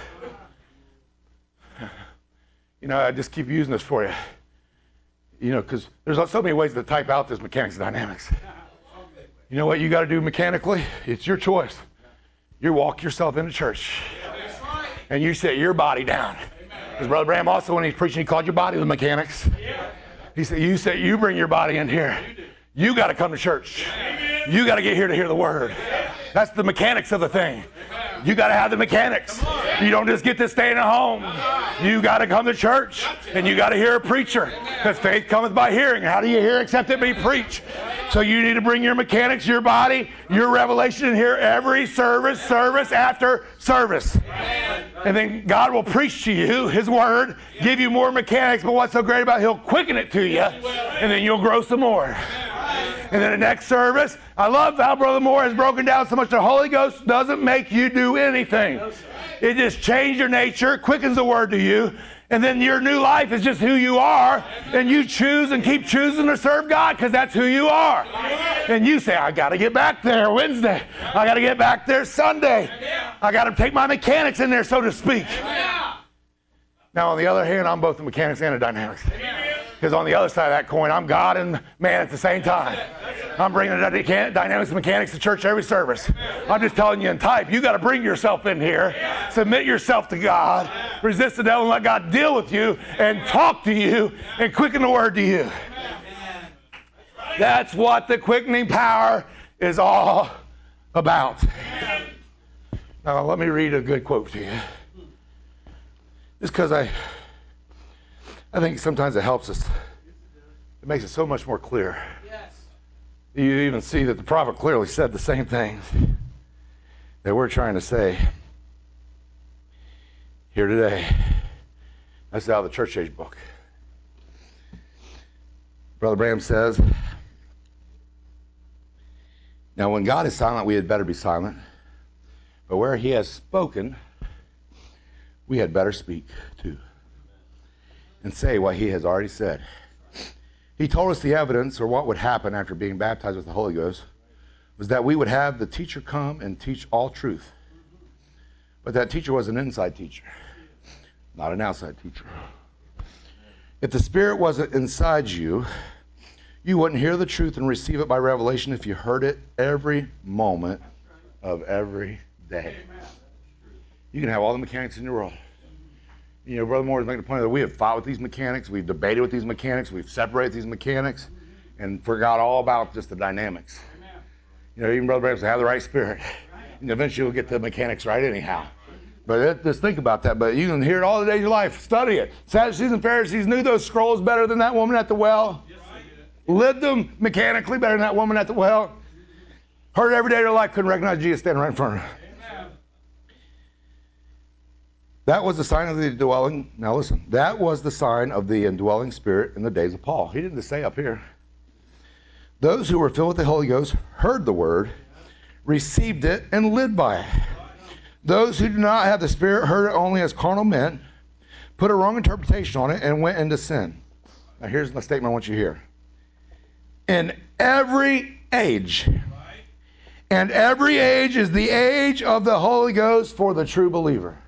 You know, I just keep using this for you. You know, because there's so many ways to type out this mechanics and dynamics. You know what you got to do mechanically? It's your choice. You walk yourself into church. And you set your body down. Because Brother Branham also, when he's preaching, he called your body the mechanics. He said, you said, you bring your body in here. You got to come to church. You got to get here to hear the Word. That's the mechanics of the thing. You got to have the mechanics. You don't just get to stay in a home. You got to come to church, and you got to hear a preacher, because faith cometh by hearing. How do you hear except it be preached? So you need to bring your mechanics, your body, your revelation in here every service, service after service. And then God will preach to you His Word, give you more mechanics, but what's so great about it, He'll quicken it to you, and then you'll grow some more. And then the next service, I love how Brother Moore has broken down so much. The Holy Ghost doesn't make you do anything. It just changes your nature, quickens the Word to you, and then your new life is just who you are, and you choose and keep choosing to serve God because that's who you are. And you say, I got to get back there Wednesday. I got to get back there Sunday. I got to take my mechanics in there, so to speak. Now, on the other hand, I'm both the mechanics and the dynamics. Because on the other side of that coin, I'm God and man at the same time. I'm bringing the dynamics and mechanics to church every service. I'm just telling you in type, you got to bring yourself in here, submit yourself to God, resist the devil and let God deal with you and talk to you and quicken the Word to you. That's what the quickening power is all about. Now, let me read a good quote to you. Just because I... I think sometimes it helps us. It makes it so much more clear. Yes. You even see that the prophet clearly said the same things that we're trying to say here today. That's out of the Church Age book. Brother Branham says, now when God is silent, we had better be silent. But where He has spoken, we had better speak too. And say what He has already said. He told us the evidence, or what would happen after being baptized with the Holy Ghost, was that we would have the teacher come and teach all truth. But that teacher was an inside teacher, not an outside teacher. If the Spirit wasn't inside you, you wouldn't hear the truth and receive it by revelation if you heard it every moment of every day. You can have all the mechanics in the world. You know, Brother Moore is making the point that we have fought with these mechanics, we've debated with these mechanics, we've separated these mechanics, and forgot all about just the dynamics. Amen. You know, even Brother Branham said, have the right spirit. Right. And eventually you'll get the mechanics right anyhow. But it, just think about that. But you can hear it all the days of your life. Study it. Sadducees and Pharisees knew those scrolls better than that woman at the well. Yes, lived them mechanically better than that woman at the well. Heard it every day of their life, couldn't recognize Jesus standing right in front of her. That was the sign of the indwelling, now listen, that was the sign of the indwelling Spirit in the days of Paul. He didn't just say up here. Those who were filled with the Holy Ghost heard the Word, received it, and lived by it. Those who do not have the Spirit heard it only as carnal men, put a wrong interpretation on it, and went into sin. Now here's the statement I want you to hear. In every age, and every age is the age of the Holy Ghost for the true believer.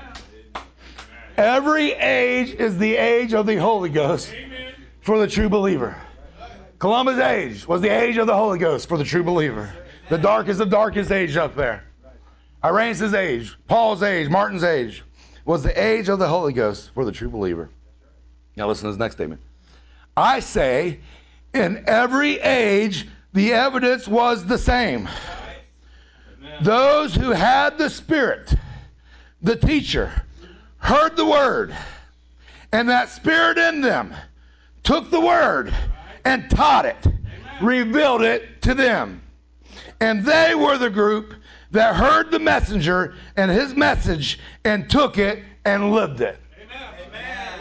Every age is the age of the Holy Ghost for the true believer. Columbus' age was the age of the Holy Ghost for the true believer. The darkest of darkest age up there. Irenaeus' age, Paul's age, Martin's age was the age of the Holy Ghost for the true believer. Now listen to this next statement. I say, in every age, the evidence was the same. Those who had the Spirit, the teacher, heard the Word, and that Spirit in them took the Word and taught it, revealed it to them. And they were the group that heard the messenger and his message and took it and lived it. Amen.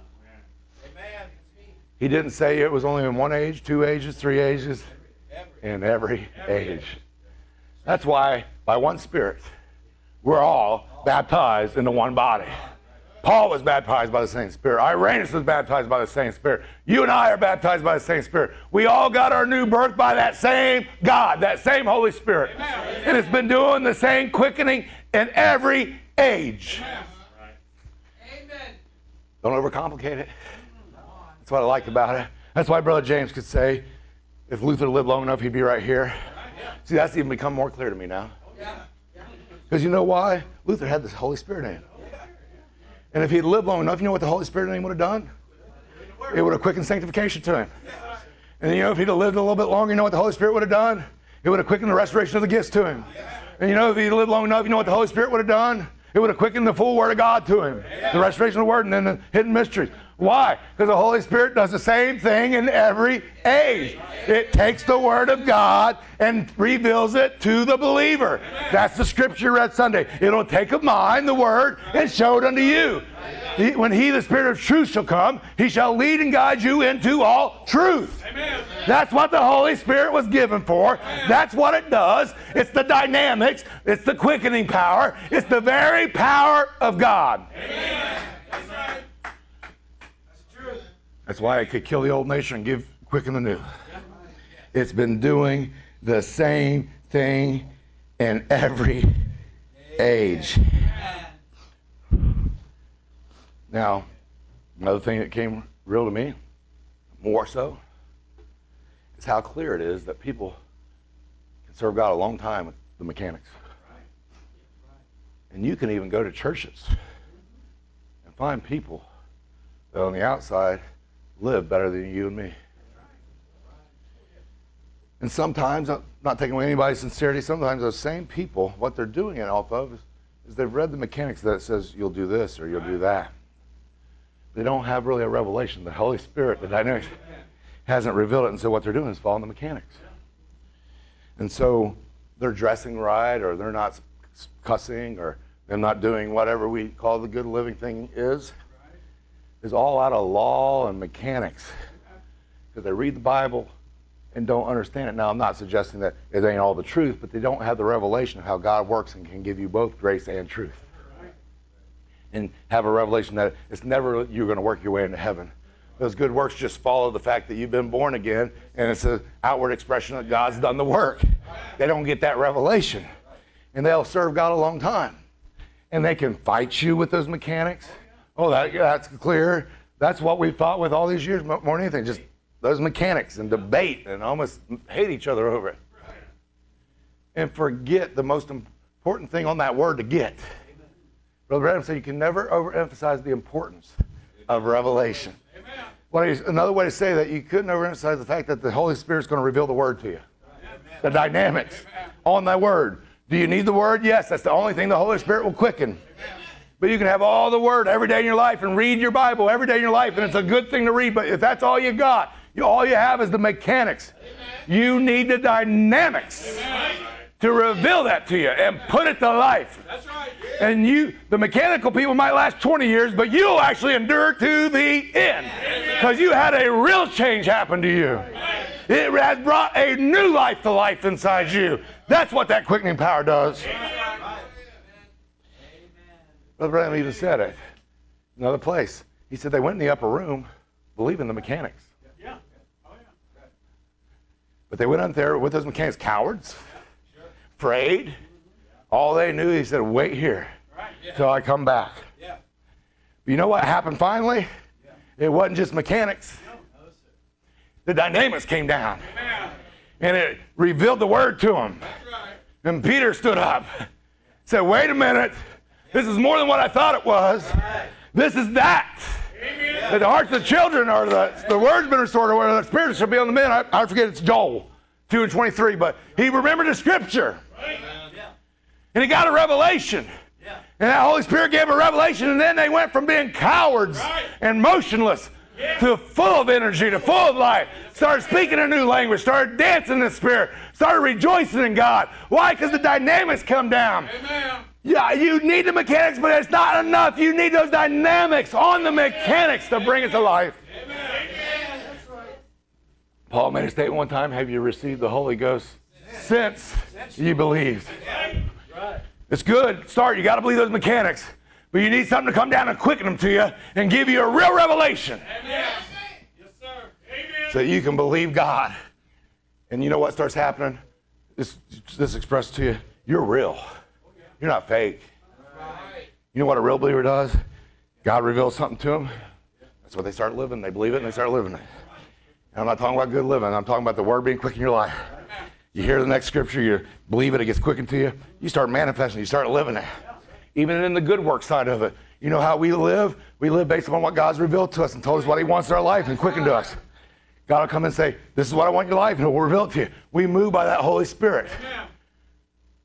He didn't say it was only in one age, two ages, three ages, in every age. That's why, by one Spirit, we're all baptized into one body. Paul was baptized by the same Spirit. Irenaeus was baptized by the same Spirit. You and I are baptized by the same Spirit. We all got our new birth by that same God, that same Holy Spirit. Amen. And it's been doing the same quickening in every age. Amen. Don't overcomplicate it. That's what I like about it. That's why Brother James could say, if Luther lived long enough, he'd be right here. See, that's even become more clear to me now. Because you know why? Luther had this Holy Spirit in him. And if he'd lived long enough, you know what the Holy Spirit in him would have done? It would have quickened sanctification to him. And you know, if he'd have lived a little bit longer, you know what the Holy Spirit would have done? It would have quickened the restoration of the gifts to him. And you know, if he lived long enough, you know what the Holy Spirit would have done? It would have quickened the full Word of God to him. The restoration of the Word and then the hidden mysteries. Why? Because the Holy Spirit does the same thing in every age. It takes the Word of God and reveals it to the believer. That's the scripture you read Sunday. It'll take of mine, the Word, and show it unto you. He, when he, the Spirit of truth, shall come, he shall lead and guide you into all truth. Amen. That's what the Holy Spirit was given for. Amen. That's what it does. It's the dynamics. It's the quickening power. It's the very power of God. Amen. That's right. That's true. That's why it could kill the old nation and give quicken the new. It's been doing the same thing in every age. Now, another thing that came real to me, more so, is how clear it is that people can serve God a long time with the mechanics. And you can even go to churches and find people that on the outside live better than you and me. And sometimes, I'm not taking away anybody's sincerity, sometimes those same people, what they're doing it off of is, is they've read the mechanics that says you'll do this or you'll do that. They don't have really a revelation. The Holy Spirit, the dynamics, hasn't revealed it, and so what they're doing is following the mechanics. And so they're dressing right, or they're not cussing, or they're not doing whatever we call the good living thing is. It's all out of law and mechanics. Because they read the Bible and don't understand it. Now, I'm not suggesting that it ain't all the truth, but they don't have the revelation of how God works and can give you both grace and truth. And have a revelation that it's never you're going to work your way into heaven. Those good works just follow the fact that you've been born again, and it's an outward expression that God's done the work. They don't get that revelation, and they'll serve God a long time. And they can fight you with those mechanics. Oh, that, that's clear. That's what we've fought with all these years more than anything, just those mechanics and debate and almost hate each other over it. And forget the most important thing on that word, to get. Brother Branham said you can never overemphasize the importance of revelation. Amen. What is, another way to say that, you couldn't overemphasize the fact that the Holy Spirit's going to reveal the Word to you. Amen. The dynamics on that Word. Do you need the Word? Yes, that's the only thing the Holy Spirit will quicken. Amen. But you can have all the Word every day in your life and read your Bible every day in your life, and it's a good thing to read, but if that's all you got, you, all you have is the mechanics. Amen. You need the dynamics. Amen. To reveal that to you and put it to life. That's right. Yeah. And you, the mechanical people might last twenty years, but you'll actually endure to the end. Because you had a real change happen to you. Right. It has brought a new life to life inside you. That's what that quickening power does. Right. Brother Branham even said it. Another place. He said they went in the upper room believing the mechanics. Yeah. Oh, yeah. But they went out there with those mechanics, cowards. Afraid. All they knew, he said, wait here till I come back. Yeah. But you know what happened finally? Yeah. It wasn't just mechanics. The dynamics came down. Amen. And it revealed the Word to them. Right. And Peter stood up, said, wait a minute. This is more than what I thought it was. Right. This is that. Amen. That the hearts of the children are the, the Word's been restored, or the Spirit shall be on the men. I, I forget, it's Joel two and twenty-three, but he remembered the Scripture. Right. And he got a revelation. Yeah. And that Holy Spirit gave a revelation, and then they went from being cowards right. and motionless yeah. to full of energy, to full of life. Started speaking a new language, started dancing in the Spirit, started rejoicing in God. Why? Because the dynamics come down. Amen. Yeah, you need the mechanics, but it's not enough. You need those dynamics on the mechanics to bring it to life. Amen. That's right. Paul made a statement one time, have you received the Holy Ghost since you believed? Right. It's good. Start. You got to believe those mechanics. But you need something to come down and quicken them to you and give you a real revelation. Amen. Yes, sir. Amen. So you can believe God. And you know what starts happening? This, this expressed to you. You're real. You're not fake. Right. You know what a real believer does? God reveals something to them. That's what they start living. They believe it and they start living it. And I'm not talking about good living. I'm talking about the Word being quick in your life. You hear the next scripture, you believe it, it gets quickened to you. You start manifesting, you start living it. Even in the good work side of it. You know how we live? We live based on what God's revealed to us and told us what He wants in our life and quickened to us. God will come and say, this is what I want in your life, and He'll reveal it to you. We move by that Holy Spirit.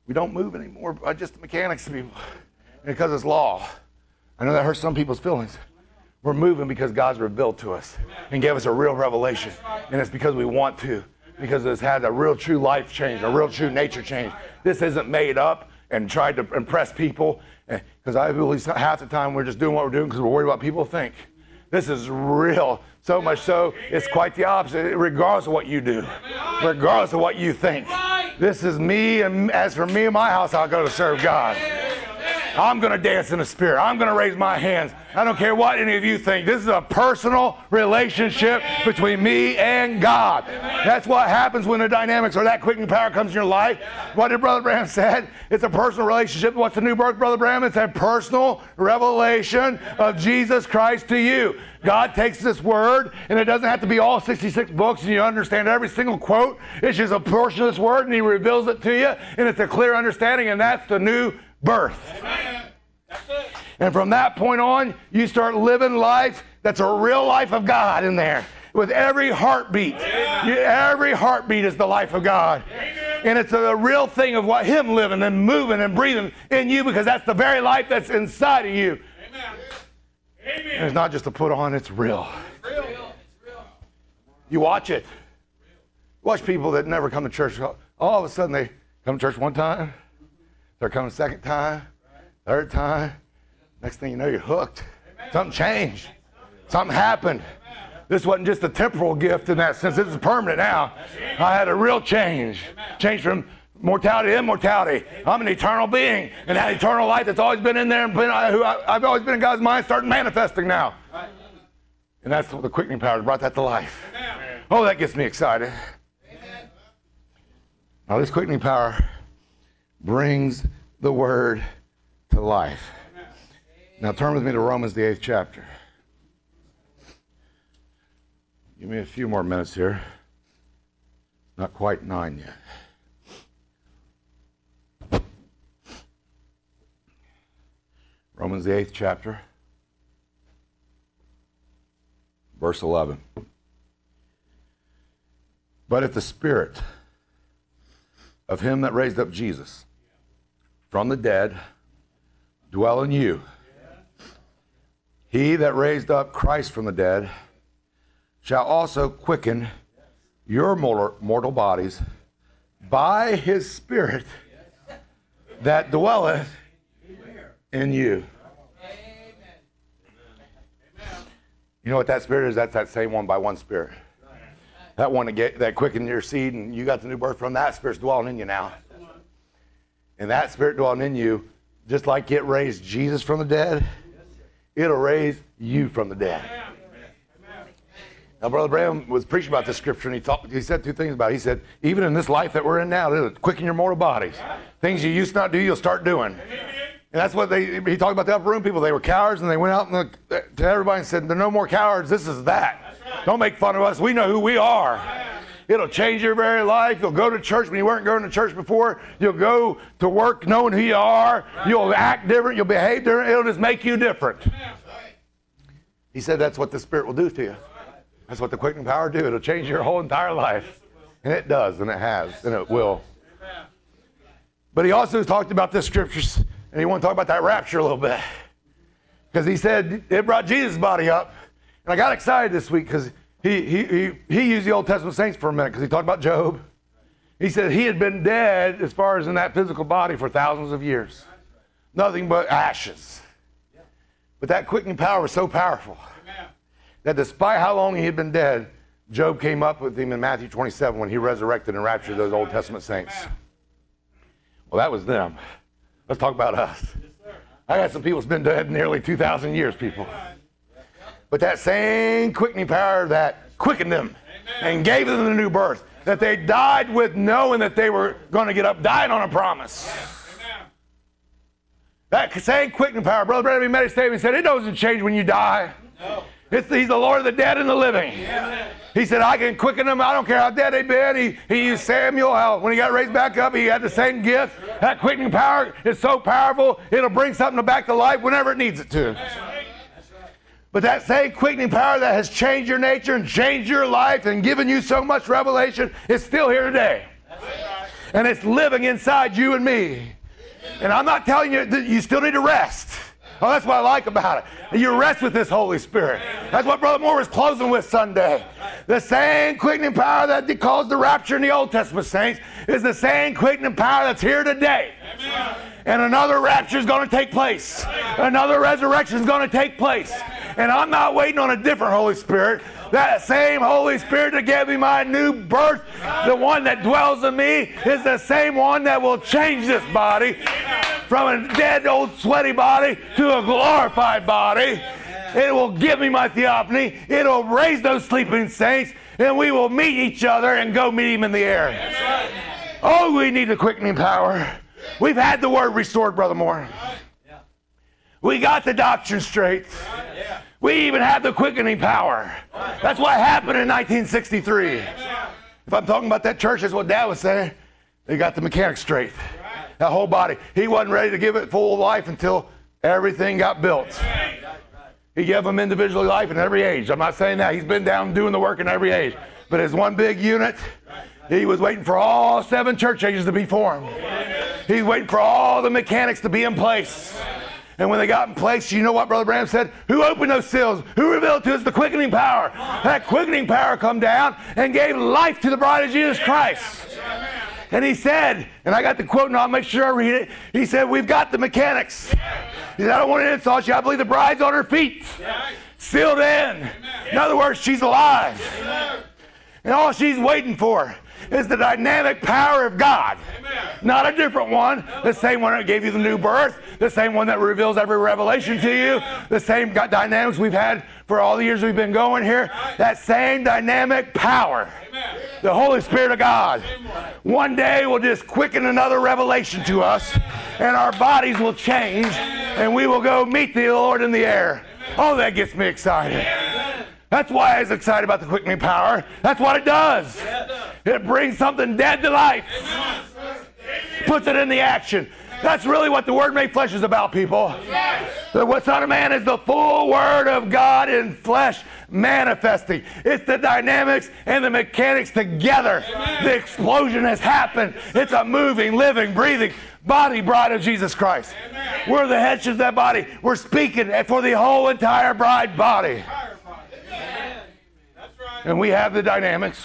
We don't move anymore by just the mechanics of people. Because it's law. I know that hurts some people's feelings. We're moving because God's revealed to us and gave us a real revelation. And it's because we want to. Because it's had a real true life change, a real true nature change. This isn't made up and tried to impress people. Because I believe half the time we're just doing what we're doing because we're worried about what people think. This is real. So much so, it's quite the opposite, regardless of what you do. Regardless of what you think. This is me, and as for me and my house, I'll go to serve God. I'm going to dance in the Spirit. I'm going to raise my hands. I don't care what any of you think. This is a personal relationship between me and God. That's what happens when the dynamics or that quickening power comes in your life. What did Brother Branham said? It's a personal relationship. What's the new birth, Brother Branham? It's a personal revelation of Jesus Christ to you. God takes this word, and it doesn't have to be all sixty-six books, and you understand every single quote. It's just a portion of this word, and he reveals it to you, and it's a clear understanding, and that's the new birth. Amen. That's it. And from that point on, you start living life that's a real life of God in there. With every heartbeat. You, every heartbeat is the life of God. Amen. And it's a real thing of what Him living and moving and breathing in you, because that's the very life that's inside of you. Amen. And it's not just a put on, it's real. It's real. It's real. You watch it. Watch people that never come to church. All of a sudden they come to church one time. They're coming second time, third time. Next thing you know, you're hooked. Something changed. Something happened. This wasn't just a temporal gift in that sense. This is permanent now. I had a real change. Change from mortality to immortality. I'm an eternal being. And that eternal life that's always been in there and been, who I've always been in God's mind starting manifesting now. And that's what the quickening power brought that to life. Oh, that gets me excited. Now this quickening power brings the word to life. Now turn with me to Romans, the eighth chapter. Give me a few more minutes here. Not quite nine yet. Romans, the eighth chapter, verse eleven. But if the Spirit of Him that raised up Jesus from the dead dwell in you, He that raised up Christ from the dead shall also quicken your mortal bodies by His Spirit that dwelleth in you. You know what that Spirit is? That's that same one by one Spirit. That one that, get, that quickened your seed and you got the new birth from, that Spirit's dwelling in you now. And that Spirit dwelling in you, just like it raised Jesus from the dead, it'll raise you from the dead. Now, Brother Branham was preaching about this scripture, and he talked, he said two things about it. He said, even in this life that we're in now, it'll quicken your mortal bodies. Things you used to not do, you'll start doing. And that's what they, he talked about the upper room people. They were cowards, and they went out and the, to everybody and said, there are no more cowards, this is that. Don't make fun of us, we know who we are. It'll change your very life. You'll go to church when you weren't going to church before. You'll go to work knowing who you are. You'll act different, you'll behave different. It'll just make you different. He said that's what the Spirit will do to you. That's what the quickening power do. It'll change your whole entire life. And it does, and it has, and it will. But he also talked about the scriptures, and he wanted to talk about that rapture a little bit. Because he said it brought Jesus' body up. And I got excited this week because he, he, he, he used the Old Testament saints for a minute because he talked about Job. He said he had been dead as far as in that physical body for thousands of years. Nothing but ashes. But that quickening power was so powerful that despite how long he had been dead, Job came up with him in Matthew twenty-seven when he resurrected and raptured those Old Testament saints. Well, that was them. Let's talk about us. I got some people that's been dead nearly two thousand years, people. But that same quickening power that quickened them and gave them the new birth, that they died with knowing that they were going to get up, died on a promise. That same quickening power, Brother Branham made a statement and said, it doesn't change when you die. No. It's, he's the Lord of the dead and the living. Yeah. He said, I can quicken them. I don't care how dead they've been. He, he used Samuel. How, when he got raised back up, he had the same gift. That quickening power is so powerful, it'll bring something back to life whenever it needs it to. That's right. That's right. But that same quickening power that has changed your nature and changed your life and given you so much revelation is still here today. That's right. And it's living inside you and me. And I'm not telling you that you still need to rest. Oh, that's what I like about it. You rest with this Holy Spirit. That's what Brother Moore was closing with Sunday. The same quickening power that caused the rapture in the Old Testament saints is the same quickening power that's here today. Amen. And another rapture is going to take place. Another resurrection is going to take place. And I'm not waiting on a different Holy Spirit. That same Holy Spirit that gave me my new birth, the one that dwells in me, is the same one that will change this body from a dead old sweaty body to a glorified body. It will give me my theophany. It will raise those sleeping saints, and we will meet each other and go meet him in the air. Oh, we need the quickening power. We've had the word restored, Brother Moore. We got the doctrine straight. We even have the quickening power. That's what happened in nineteen sixty-three. If I'm talking about that church, that's what Dad was saying. They got the mechanics straight. That whole body. He wasn't ready to give it full life until everything got built. He gave them individual life in every age. I'm not saying that. He's been down doing the work in every age. But as one big unit, he was waiting for all seven church ages to be formed. He's waiting for all the mechanics to be in place. And when they got in place, you know what Brother Branham said? Who opened those seals? Who revealed to us the quickening power? That quickening power come down and gave life to the bride of Jesus Christ. And he said, and I got the quote and I'll make sure I read it. He said, we've got the mechanics. He said, I don't want to insult you. I believe the bride's on her feet. Sealed in. In other words, she's alive. And all she's waiting for is the dynamic power of God. Not a different one. The same one that gave you the new birth. The same one that reveals every revelation to you. The same dynamics we've had for all the years we've been going here. That same dynamic power. The Holy Spirit of God. One day will just quicken another revelation to us. And our bodies will change. And we will go meet the Lord in the air. Oh, that gets me excited. That's why I was excited about the quickening power. That's what it does. It brings something dead to life. Puts it in the action. That's really what the Word made flesh is about, people. The Son of Man is the full Word of God in flesh manifesting. It's the dynamics and the mechanics together. The explosion has happened. It's a moving, living, breathing body bride of Jesus Christ. We're the heads of that body. We're speaking for the whole entire bride body. And we have the dynamics.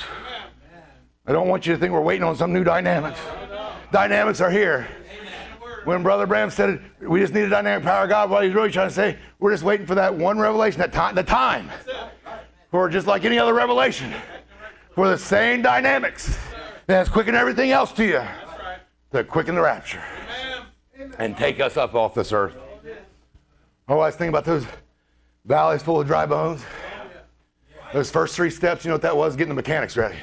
I don't want you to think we're waiting on some new dynamics. Dynamics are here. When Brother Branham said we just need a dynamic power of God, what he's really trying to say, we're just waiting for that one revelation, that time, the time. For just like any other revelation. For the same dynamics that has quickened everything else to you. To quicken the rapture. And take us up off this earth. Oh, I was thinking about those valleys full of dry bones. Those first three steps, you know what that was? Getting the mechanics ready.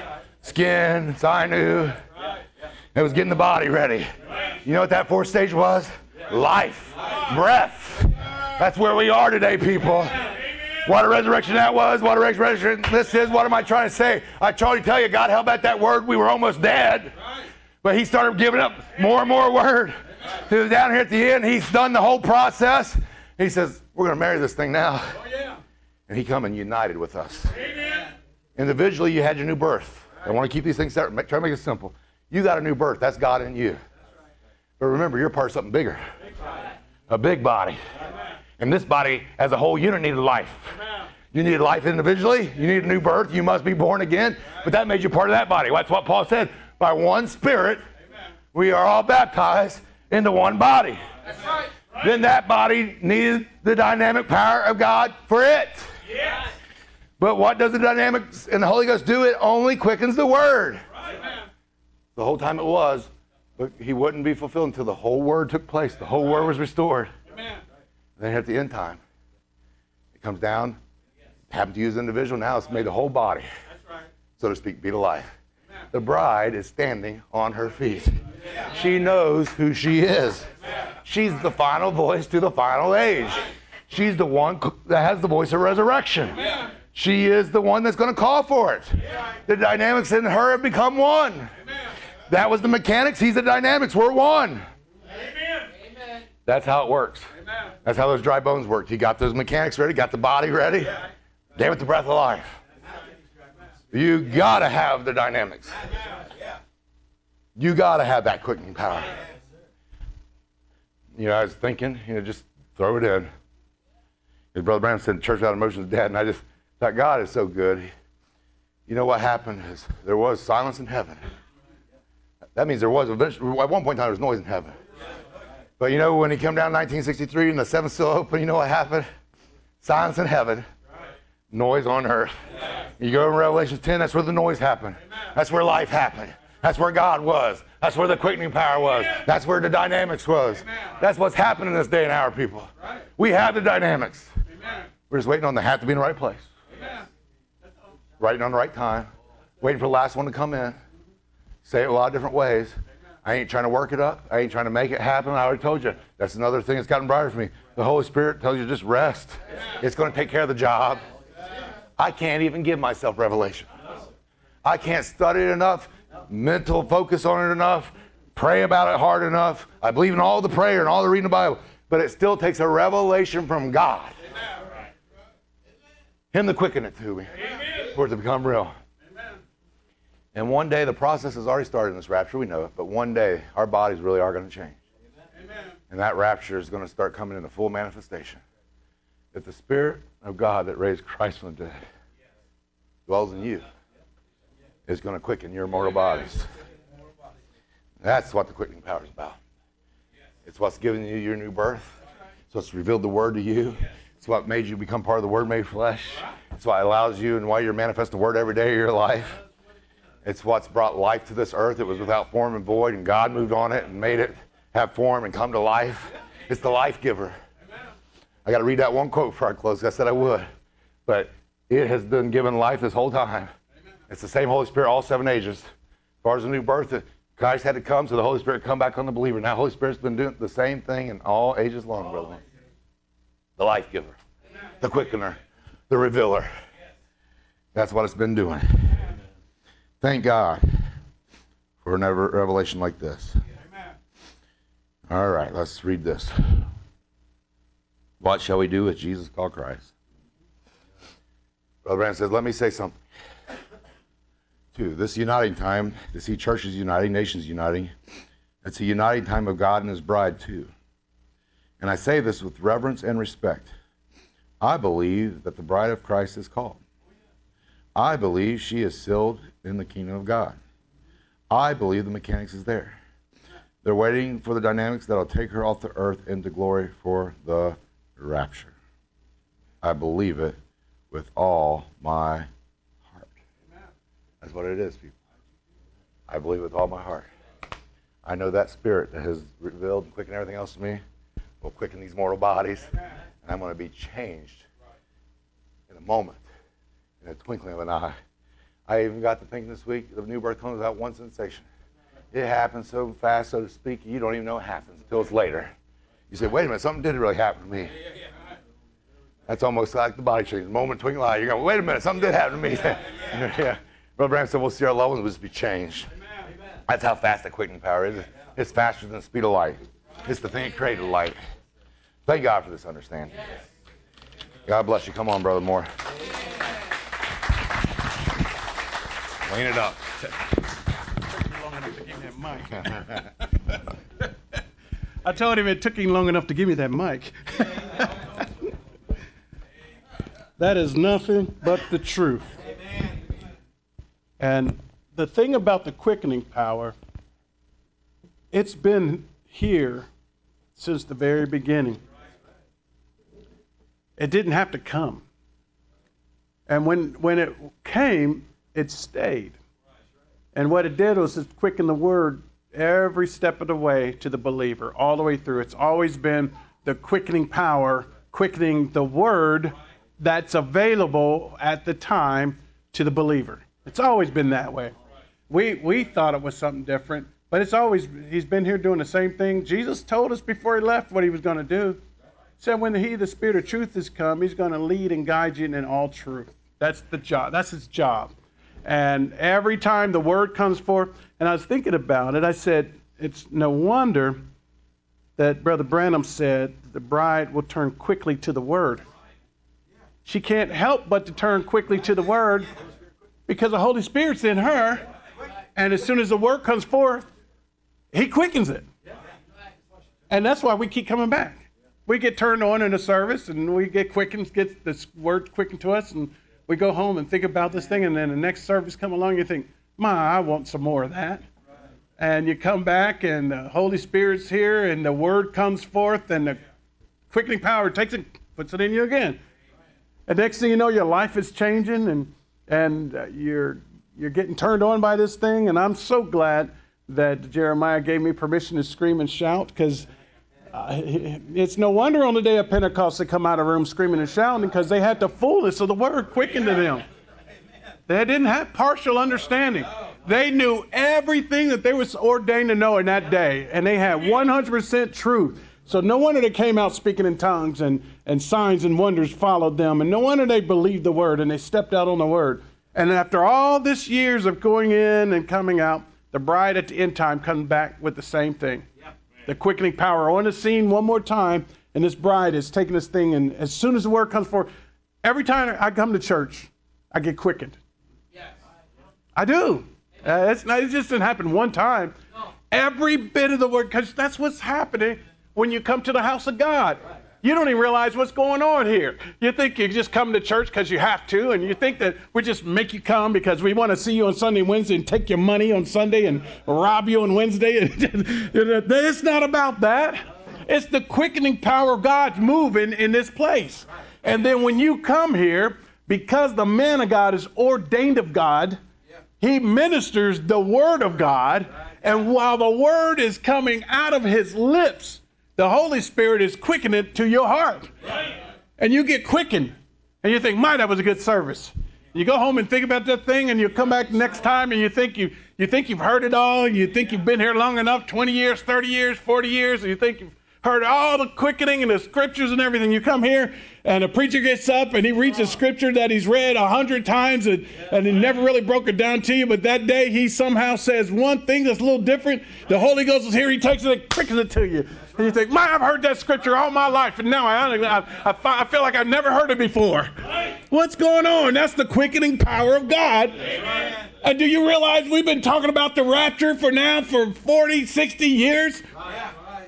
Skin, sinew. It was getting the body ready. You know what that fourth stage was? Life. Breath. That's where we are today, people. What a resurrection that was. What a resurrection this is. What am I trying to say? I tried to tell you, God held back that word. We were almost dead. But he started giving up more and more word. He was down here at the end. He's done the whole process. He says, we're going to marry this thing now. And he come and united with us. Amen. Individually, you had your new birth. I want to keep these things separate. Try to make it simple. You got a new birth. That's God in you. But remember, you're part of something bigger. A big body. And this body, as a whole unit, needed life. You needed life individually. You needed a new birth. You must be born again. But that made you part of that body. That's what Paul said. By one Spirit, we are all baptized into one body. Then that body needed the dynamic power of God for it. Yes. But what does the dynamics and the Holy Ghost do? It only quickens the Word. Right. The whole time it was, but he wouldn't be fulfilled until the whole Word took place. The whole Word was restored. Amen. Then at the end time, it comes down, happened to use individual, now it's made the whole body, that's right, so to speak, be to life. Amen. The bride is standing on her feet. Yeah. She knows who she is. She's the final voice to the final age. She's the one that has the voice of resurrection. Amen. She is the one that's going to call for it. Yeah. The dynamics in her have become one. Amen. That was the mechanics. He's the dynamics. We're one. Amen. That's how it works. Amen. That's how those dry bones worked. He got those mechanics ready, got the body ready, yeah, gave it the breath of life. You got to have the dynamics. You got to have that quickening power. You know, I was thinking, you know, just throw it in. His Brother Branham said, church without emotion is dead. And I just thought, God is so good. You know what happened is there was silence in heaven. That means there was, eventually, at one point in time, there was noise in heaven. But you know, when he came down in nineteen sixty-three and the seventh seal opened, you know what happened? Silence in heaven, noise on earth. You go in Revelation ten, that's where the noise happened. That's where life happened. That's where God was. That's where the quickening power was. That's where the dynamics was. That's what's happening in this day and hour, people. We have the dynamics. We're just waiting on the hat to be in the right place. Writing on the right time. Waiting for the last one to come in. Say it a lot of different ways. I ain't trying to work it up. I ain't trying to make it happen. I already told you. That's another thing that's gotten brighter for me. The Holy Spirit tells you just rest. It's going to take care of the job. I can't even give myself revelation. I can't study it enough, mental focus on it enough, pray about it hard enough. I believe in all the prayer and all the reading the Bible, but it still takes a revelation from God. Him to quicken it to me for it to become real. And one day, the process has already started in this rapture, we know it, but one day, our bodies really are going to change. Amen. And that rapture is going to start coming into full manifestation. If the Spirit of God that raised Christ from the dead dwells in you, it's going to quicken your mortal bodies. That's what the quickening power is about. It's what's given you your new birth. It's what's revealed the Word to you. It's what made you become part of the Word made flesh. It's what allows you and why you're manifesting the Word every day of your life. It's what's brought life to this earth. It was without form and void, and God moved on it and made it have form and come to life. It's the life giver. I got to read that one quote before I close. I said I would. But it has been given life this whole time. It's the same Holy Spirit all seven ages. As far as the new birth, Christ had to come, so the Holy Spirit come back on the believer. Now the Holy Spirit's been doing the same thing in all ages long, brother. The life giver, the quickener, the revealer. That's what it's been doing. Thank God for a revelation like this. All right, let's read this. What shall we do with Jesus called Christ? Brother Branham says, let me say something. Two, this uniting time, to see churches uniting, nations uniting, it's a uniting time of God and His bride too. And I say this with reverence and respect. I believe that the bride of Christ is called. I believe she is sealed in the kingdom of God. I believe the mechanics is there. They're waiting for the dynamics that'll take her off the earth into glory for the rapture. I believe it with all my heart. That's what it is, people. I believe it with all my heart. I know that Spirit that has revealed and quickened everything else to me will quicken these mortal bodies, and I'm going to be changed in a moment. In a twinkling of an eye. I even got to thinking this week, the new birth comes without one sensation. It happens so fast, so to speak, you don't even know it happens until it's later. You say, wait a minute, something did really happen to me. That's almost like the body change. The moment, twinkling eye, you go, wait a minute, something did happen to me. Yeah. Brother Branham said, we'll see our loved ones will just be changed. That's how fast the quickening power is. It's faster than the speed of light. It's the thing that created light. Thank God for this understanding. God bless you. Come on, Brother Moore. Clean it up. I told him it took him long enough to give me that mic. That is nothing but the truth. And the thing about the quickening power, it's been here since the very beginning. It didn't have to come. And when when it came, it stayed. And what it did was it quickened the word every step of the way to the believer, all the way through. It's always been the quickening power, quickening the word that's available at the time to the believer. It's always been that way. We we thought it was something different, but it's always, he's been here doing the same thing. Jesus told us before he left what he was going to do. He said when he, the Spirit of truth, has come, he's going to lead and guide you in all truth. That's the job. That's his job. And every time the word comes forth, and I was thinking about it, I said, it's no wonder that Brother Branham said the bride will turn quickly to the word. She can't help but to turn quickly to the word because the Holy Spirit's in her. And as soon as the word comes forth, He quickens it. And that's why we keep coming back. We get turned on in a service, and we get quickened, get this word quickened to us, and we go home and think about this thing, and then the next service come along, you think, my, I want some more of that. And you come back, and the Holy Spirit's here, and the word comes forth, and the quickening power takes it, puts it in you again. And next thing you know, your life is changing, and and uh, you're you're getting turned on by this thing. And I'm so glad that Jeremiah gave me permission to scream and shout, because uh, it's no wonder on the day of Pentecost they come out of the room screaming and shouting, because they had the fullness of the word quickened to them. They didn't have partial understanding. They knew everything that they was ordained to know in that day, and they had one hundred percent truth. So no wonder they came out speaking in tongues, and, and signs and wonders followed them. And no wonder they believed the word, and they stepped out on the word. And after all this years of going in and coming out, the bride at the end time comes back with the same thing. Yep. The quickening power on the scene one more time, and this bride is taking this thing, and as soon as the word comes forth, every time I come to church, I get quickened. Yes. I do. Uh, it's not, it just didn't happen one time. No. Every bit of the word, because that's what's happening when you come to the house of God. You don't even realize what's going on here. You think you just come to church because you have to, and you think that we just make you come because we want to see you on Sunday and Wednesday and take your money on Sunday and rob you on Wednesday. It's not about that. It's the quickening power of God moving in this place. And then when you come here, because the man of God is ordained of God, he ministers the word of God, and while the word is coming out of his lips, the Holy Spirit is quickening it to your heart. Right. And you get quickened. And you think, my, that was a good service. You go home and think about that thing, and you come back next time, and you think, you, you think you've heard it all. You think you've been here long enough, twenty years, thirty years, forty years, and you think you've heard all the quickening and the scriptures and everything. You come here, and a preacher gets up, and he reads a scripture that he's read a hundred times, and, and he never really broke it down to you, but that day he somehow says one thing that's a little different. The Holy Ghost is here, he takes it and quickens it to you. And you think, man, I've heard that scripture all my life, and now I, I, I, I feel like I've never heard it before. What's going on? That's the quickening power of God. Amen. And do you realize we've been talking about the rapture for now for forty, sixty years? Right.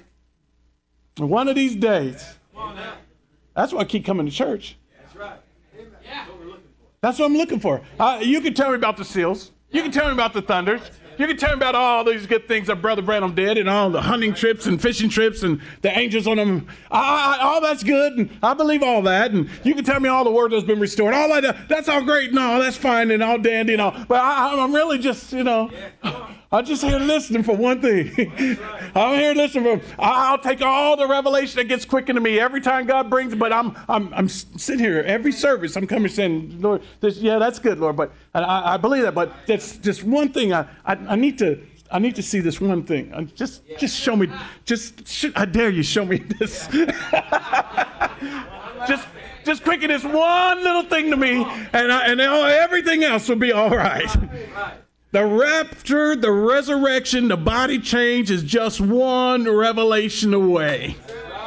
One of these days. That's why I keep coming to church. That's right. That's what we're looking for. That's what I'm looking for. Uh, you can tell me about the seals. You can tell me about the thunders. You can tell me about all these good things that Brother Branham did, and all the hunting trips and fishing trips and the angels on them. I, I, all that's good, and I believe all that. And you can tell me all the word that's been restored. All that, that's all great and all. That's fine and all dandy and all. But I, I'm really just, you know, I'm just here listening for one thing. I'm here listening for. I'll take all the revelation that gets quickened to me every time God brings it. But I'm, I'm, I'm sitting here every service. I'm coming saying, Lord, this, yeah, that's good, Lord. But I, I believe that. But that's just one thing. I, I, I need to. I need to see this one thing. Just, just show me. Just, sh- I dare you, show me this. just, just quicken this one little thing to me, and I, and everything else will be all right. The rapture, the resurrection, the body change is just one revelation away.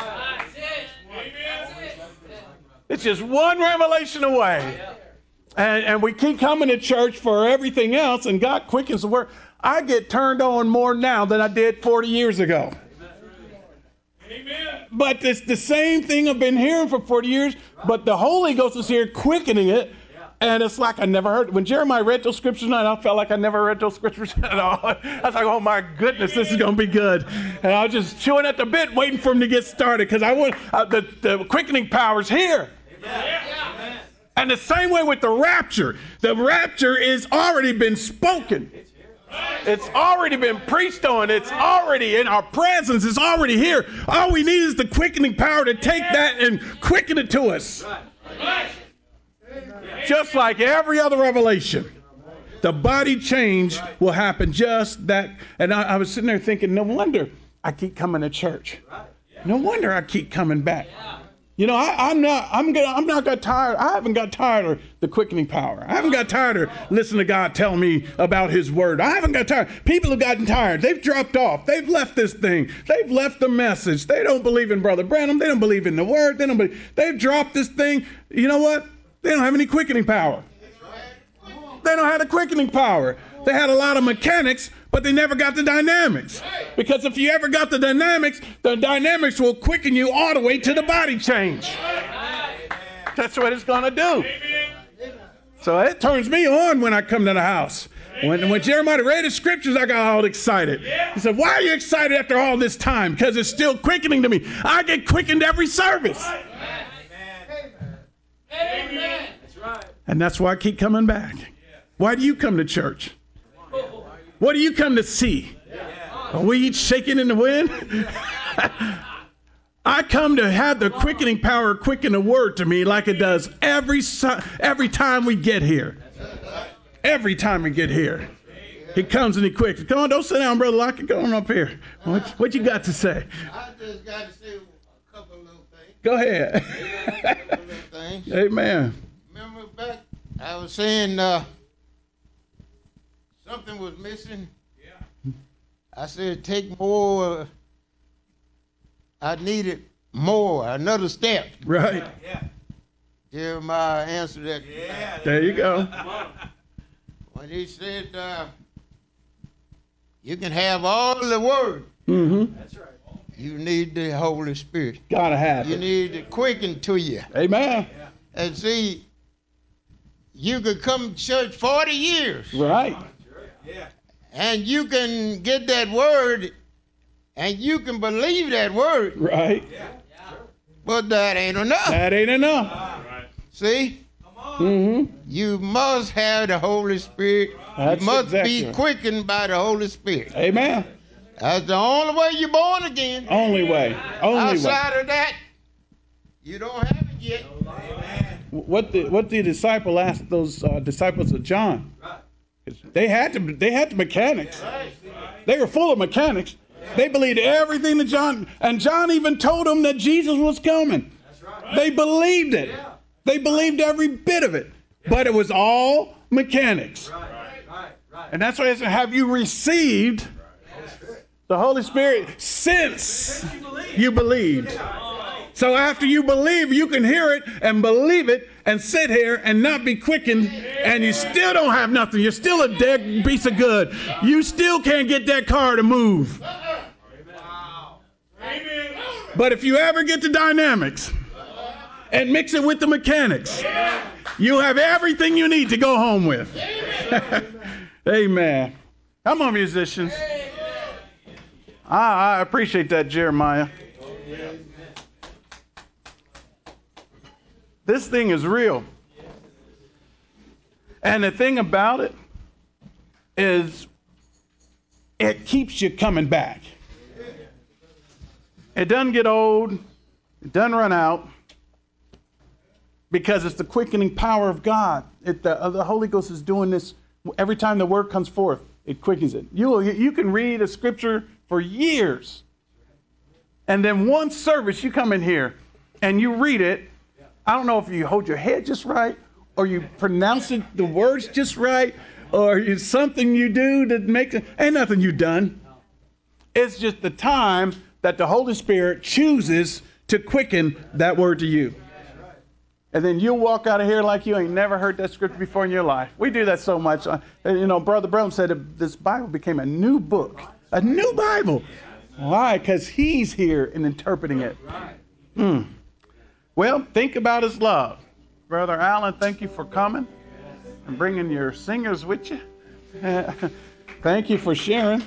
It's just one revelation away. And, and we keep coming to church for everything else, and God quickens the word. I get turned on more now than I did forty years ago. Amen. But it's the same thing I've been hearing for forty years, but the Holy Ghost is here quickening it. And it's like I never heard. When Jeremiah read those scriptures tonight, I felt like I never read those scriptures at all. I was like, oh my goodness, this is going to be good. And I was just chewing at the bit, waiting for him to get started, because I want uh, the, the quickening power's here. Amen. And the same way with the rapture. The rapture is already been spoken. It's already been preached on. It's already in our presence. It's already here. All we need is the quickening power to take that and quicken it to us. Just like every other revelation, the body change will happen just that. And I, I was sitting there thinking, no wonder I keep coming to church. No wonder I keep coming back. You know, I, I'm not. I'm gonna. I'm not got tired. I haven't got tired of the quickening power. I haven't got tired of listening to God tell me about His Word. I haven't got tired. People have gotten tired. They've dropped off. They've left this thing. They've left the message. They don't believe in Brother Branham. They don't believe in the Word. They don't believe. They've dropped this thing. You know what? They don't have any quickening power. They don't have the quickening power. They had a lot of mechanics, but they never got the dynamics. Because if you ever got the dynamics, the dynamics will quicken you all the way to the body change. That's what it's going to do. So it turns me on when I come to the house. When, when Jeremiah read the scriptures, I got all excited. He said, why are you excited after all this time? Because it's still quickening to me. I get quickened every service. Amen. That's right. And that's why I keep coming back. Why do you come to church? What do you come to see? Are we each shaking in the wind? I come to have the quickening power quicken the word to me like it does every every time we get here. Every time we get here. He comes and he quickens. Come on, don't sit down, Brother Lockett. Go on up here. What, what you got to say? I just got to say a couple of little things. Go ahead. A couple of little things. Amen. Remember back, I was saying uh, something was missing. Yeah. I said take more. Uh, I needed more, another step. Right. Yeah. Jeremiah answered that. Yeah. There you go. When he said, uh, you can have all the word. Mm-hmm. That's right. You need the Holy Spirit. Gotta have you it. You need it quickened to you. Amen. Yeah. And see, you could come to church forty years. Right. Yeah. And you can get that word, and you can believe that word. Right. Yeah. But that ain't enough. That ain't enough. Right. See? Mm-hmm. You must have the Holy Spirit. That's you must exactly. be quickened by the Holy Spirit. Amen. That's the only way you're born again. Only way. Only Outside way. of that, you don't have it yet. Amen. What the what the disciple asked those uh, disciples of John? They had to. They had the mechanics. They were full of mechanics. They believed everything that John and John even told them that Jesus was coming. They believed it. They believed every bit of it, but it was all mechanics. Right, right, right. And that's why it says, have you received the Holy Spirit since you believed? So after you believe, you can hear it and believe it and sit here and not be quickened, and you still don't have nothing. You're still a dead piece of good. You still can't get that car to move. But if you ever get the dynamics and mix it with the mechanics, you have everything you need to go home with. Amen. Come on, musicians. I, I appreciate that, Jeremiah. This thing is real. And the thing about it is it keeps you coming back. It doesn't get old. It doesn't run out. Because it's the quickening power of God. It, the, uh, the Holy Ghost is doing this every time the word comes forth. It quickens it. You, you can read a scripture for years. And then one service, you come in here and you read it. I don't know if you hold your head just right, or you pronounce it, the words just right, or it's something you do that makes it. Ain't nothing you done. It's just the time that the Holy Spirit chooses to quicken that word to you. And then you'll walk out of here like you ain't never heard that scripture before in your life. We do that so much. Uh, you know, Brother Brown said that this Bible became a new book, a new Bible. Why? Because he's here and interpreting it. Mm. Well, think about his love. Brother Allen, thank you for coming and bringing your singers with you. Thank you for sharing.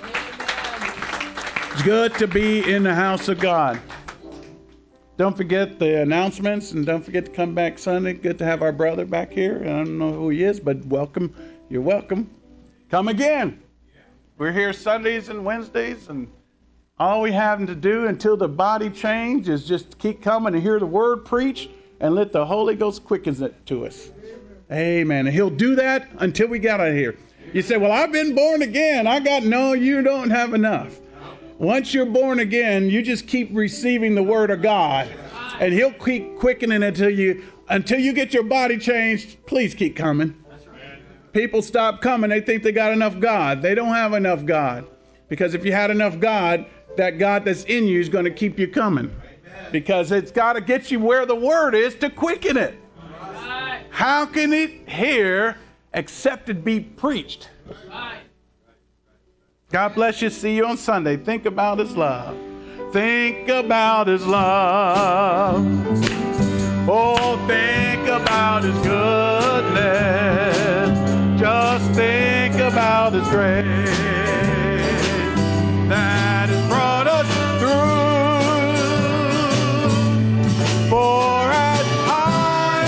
It's good to be in the house of God. Don't forget the announcements, and don't forget to come back Sunday. Good to have our brother back here. I don't know who he is, but welcome. You're welcome. Come again. We're here Sundays and Wednesdays, and all we have to do until the body change is just keep coming and hear the word preached and let the Holy Ghost quicken it to us. Amen. And he'll do that until we get out of here. You say, well, I've been born again. I got, no, you don't have enough. Once you're born again, you just keep receiving the word of God, and he'll keep quickening it until you, until you get your body changed. Please keep coming. People stop coming. They think they got enough God. They don't have enough God. Because if you had enough God, that God that's in you is going to keep you coming. Because it's got to get you where the word is to quicken it. How can it hear except it be preached. God bless you. See you on Sunday. Think about his love. Think about his love. Oh, think about his goodness. Just think about his grace that has brought us through. For as high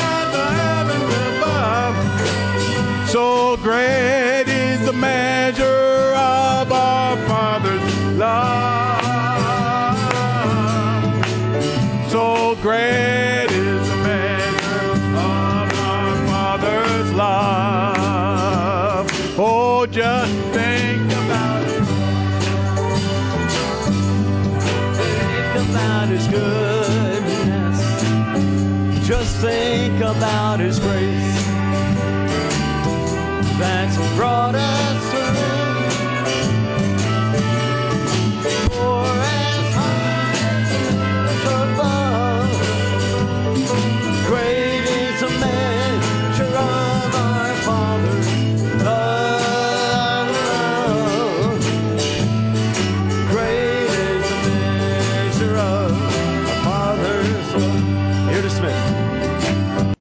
as the heavens above, so great is the measure of our Father's love. So great is the measure of our Father's love. Oh, just think about it. Think about his goodness. Just think about his grace that's brought us through.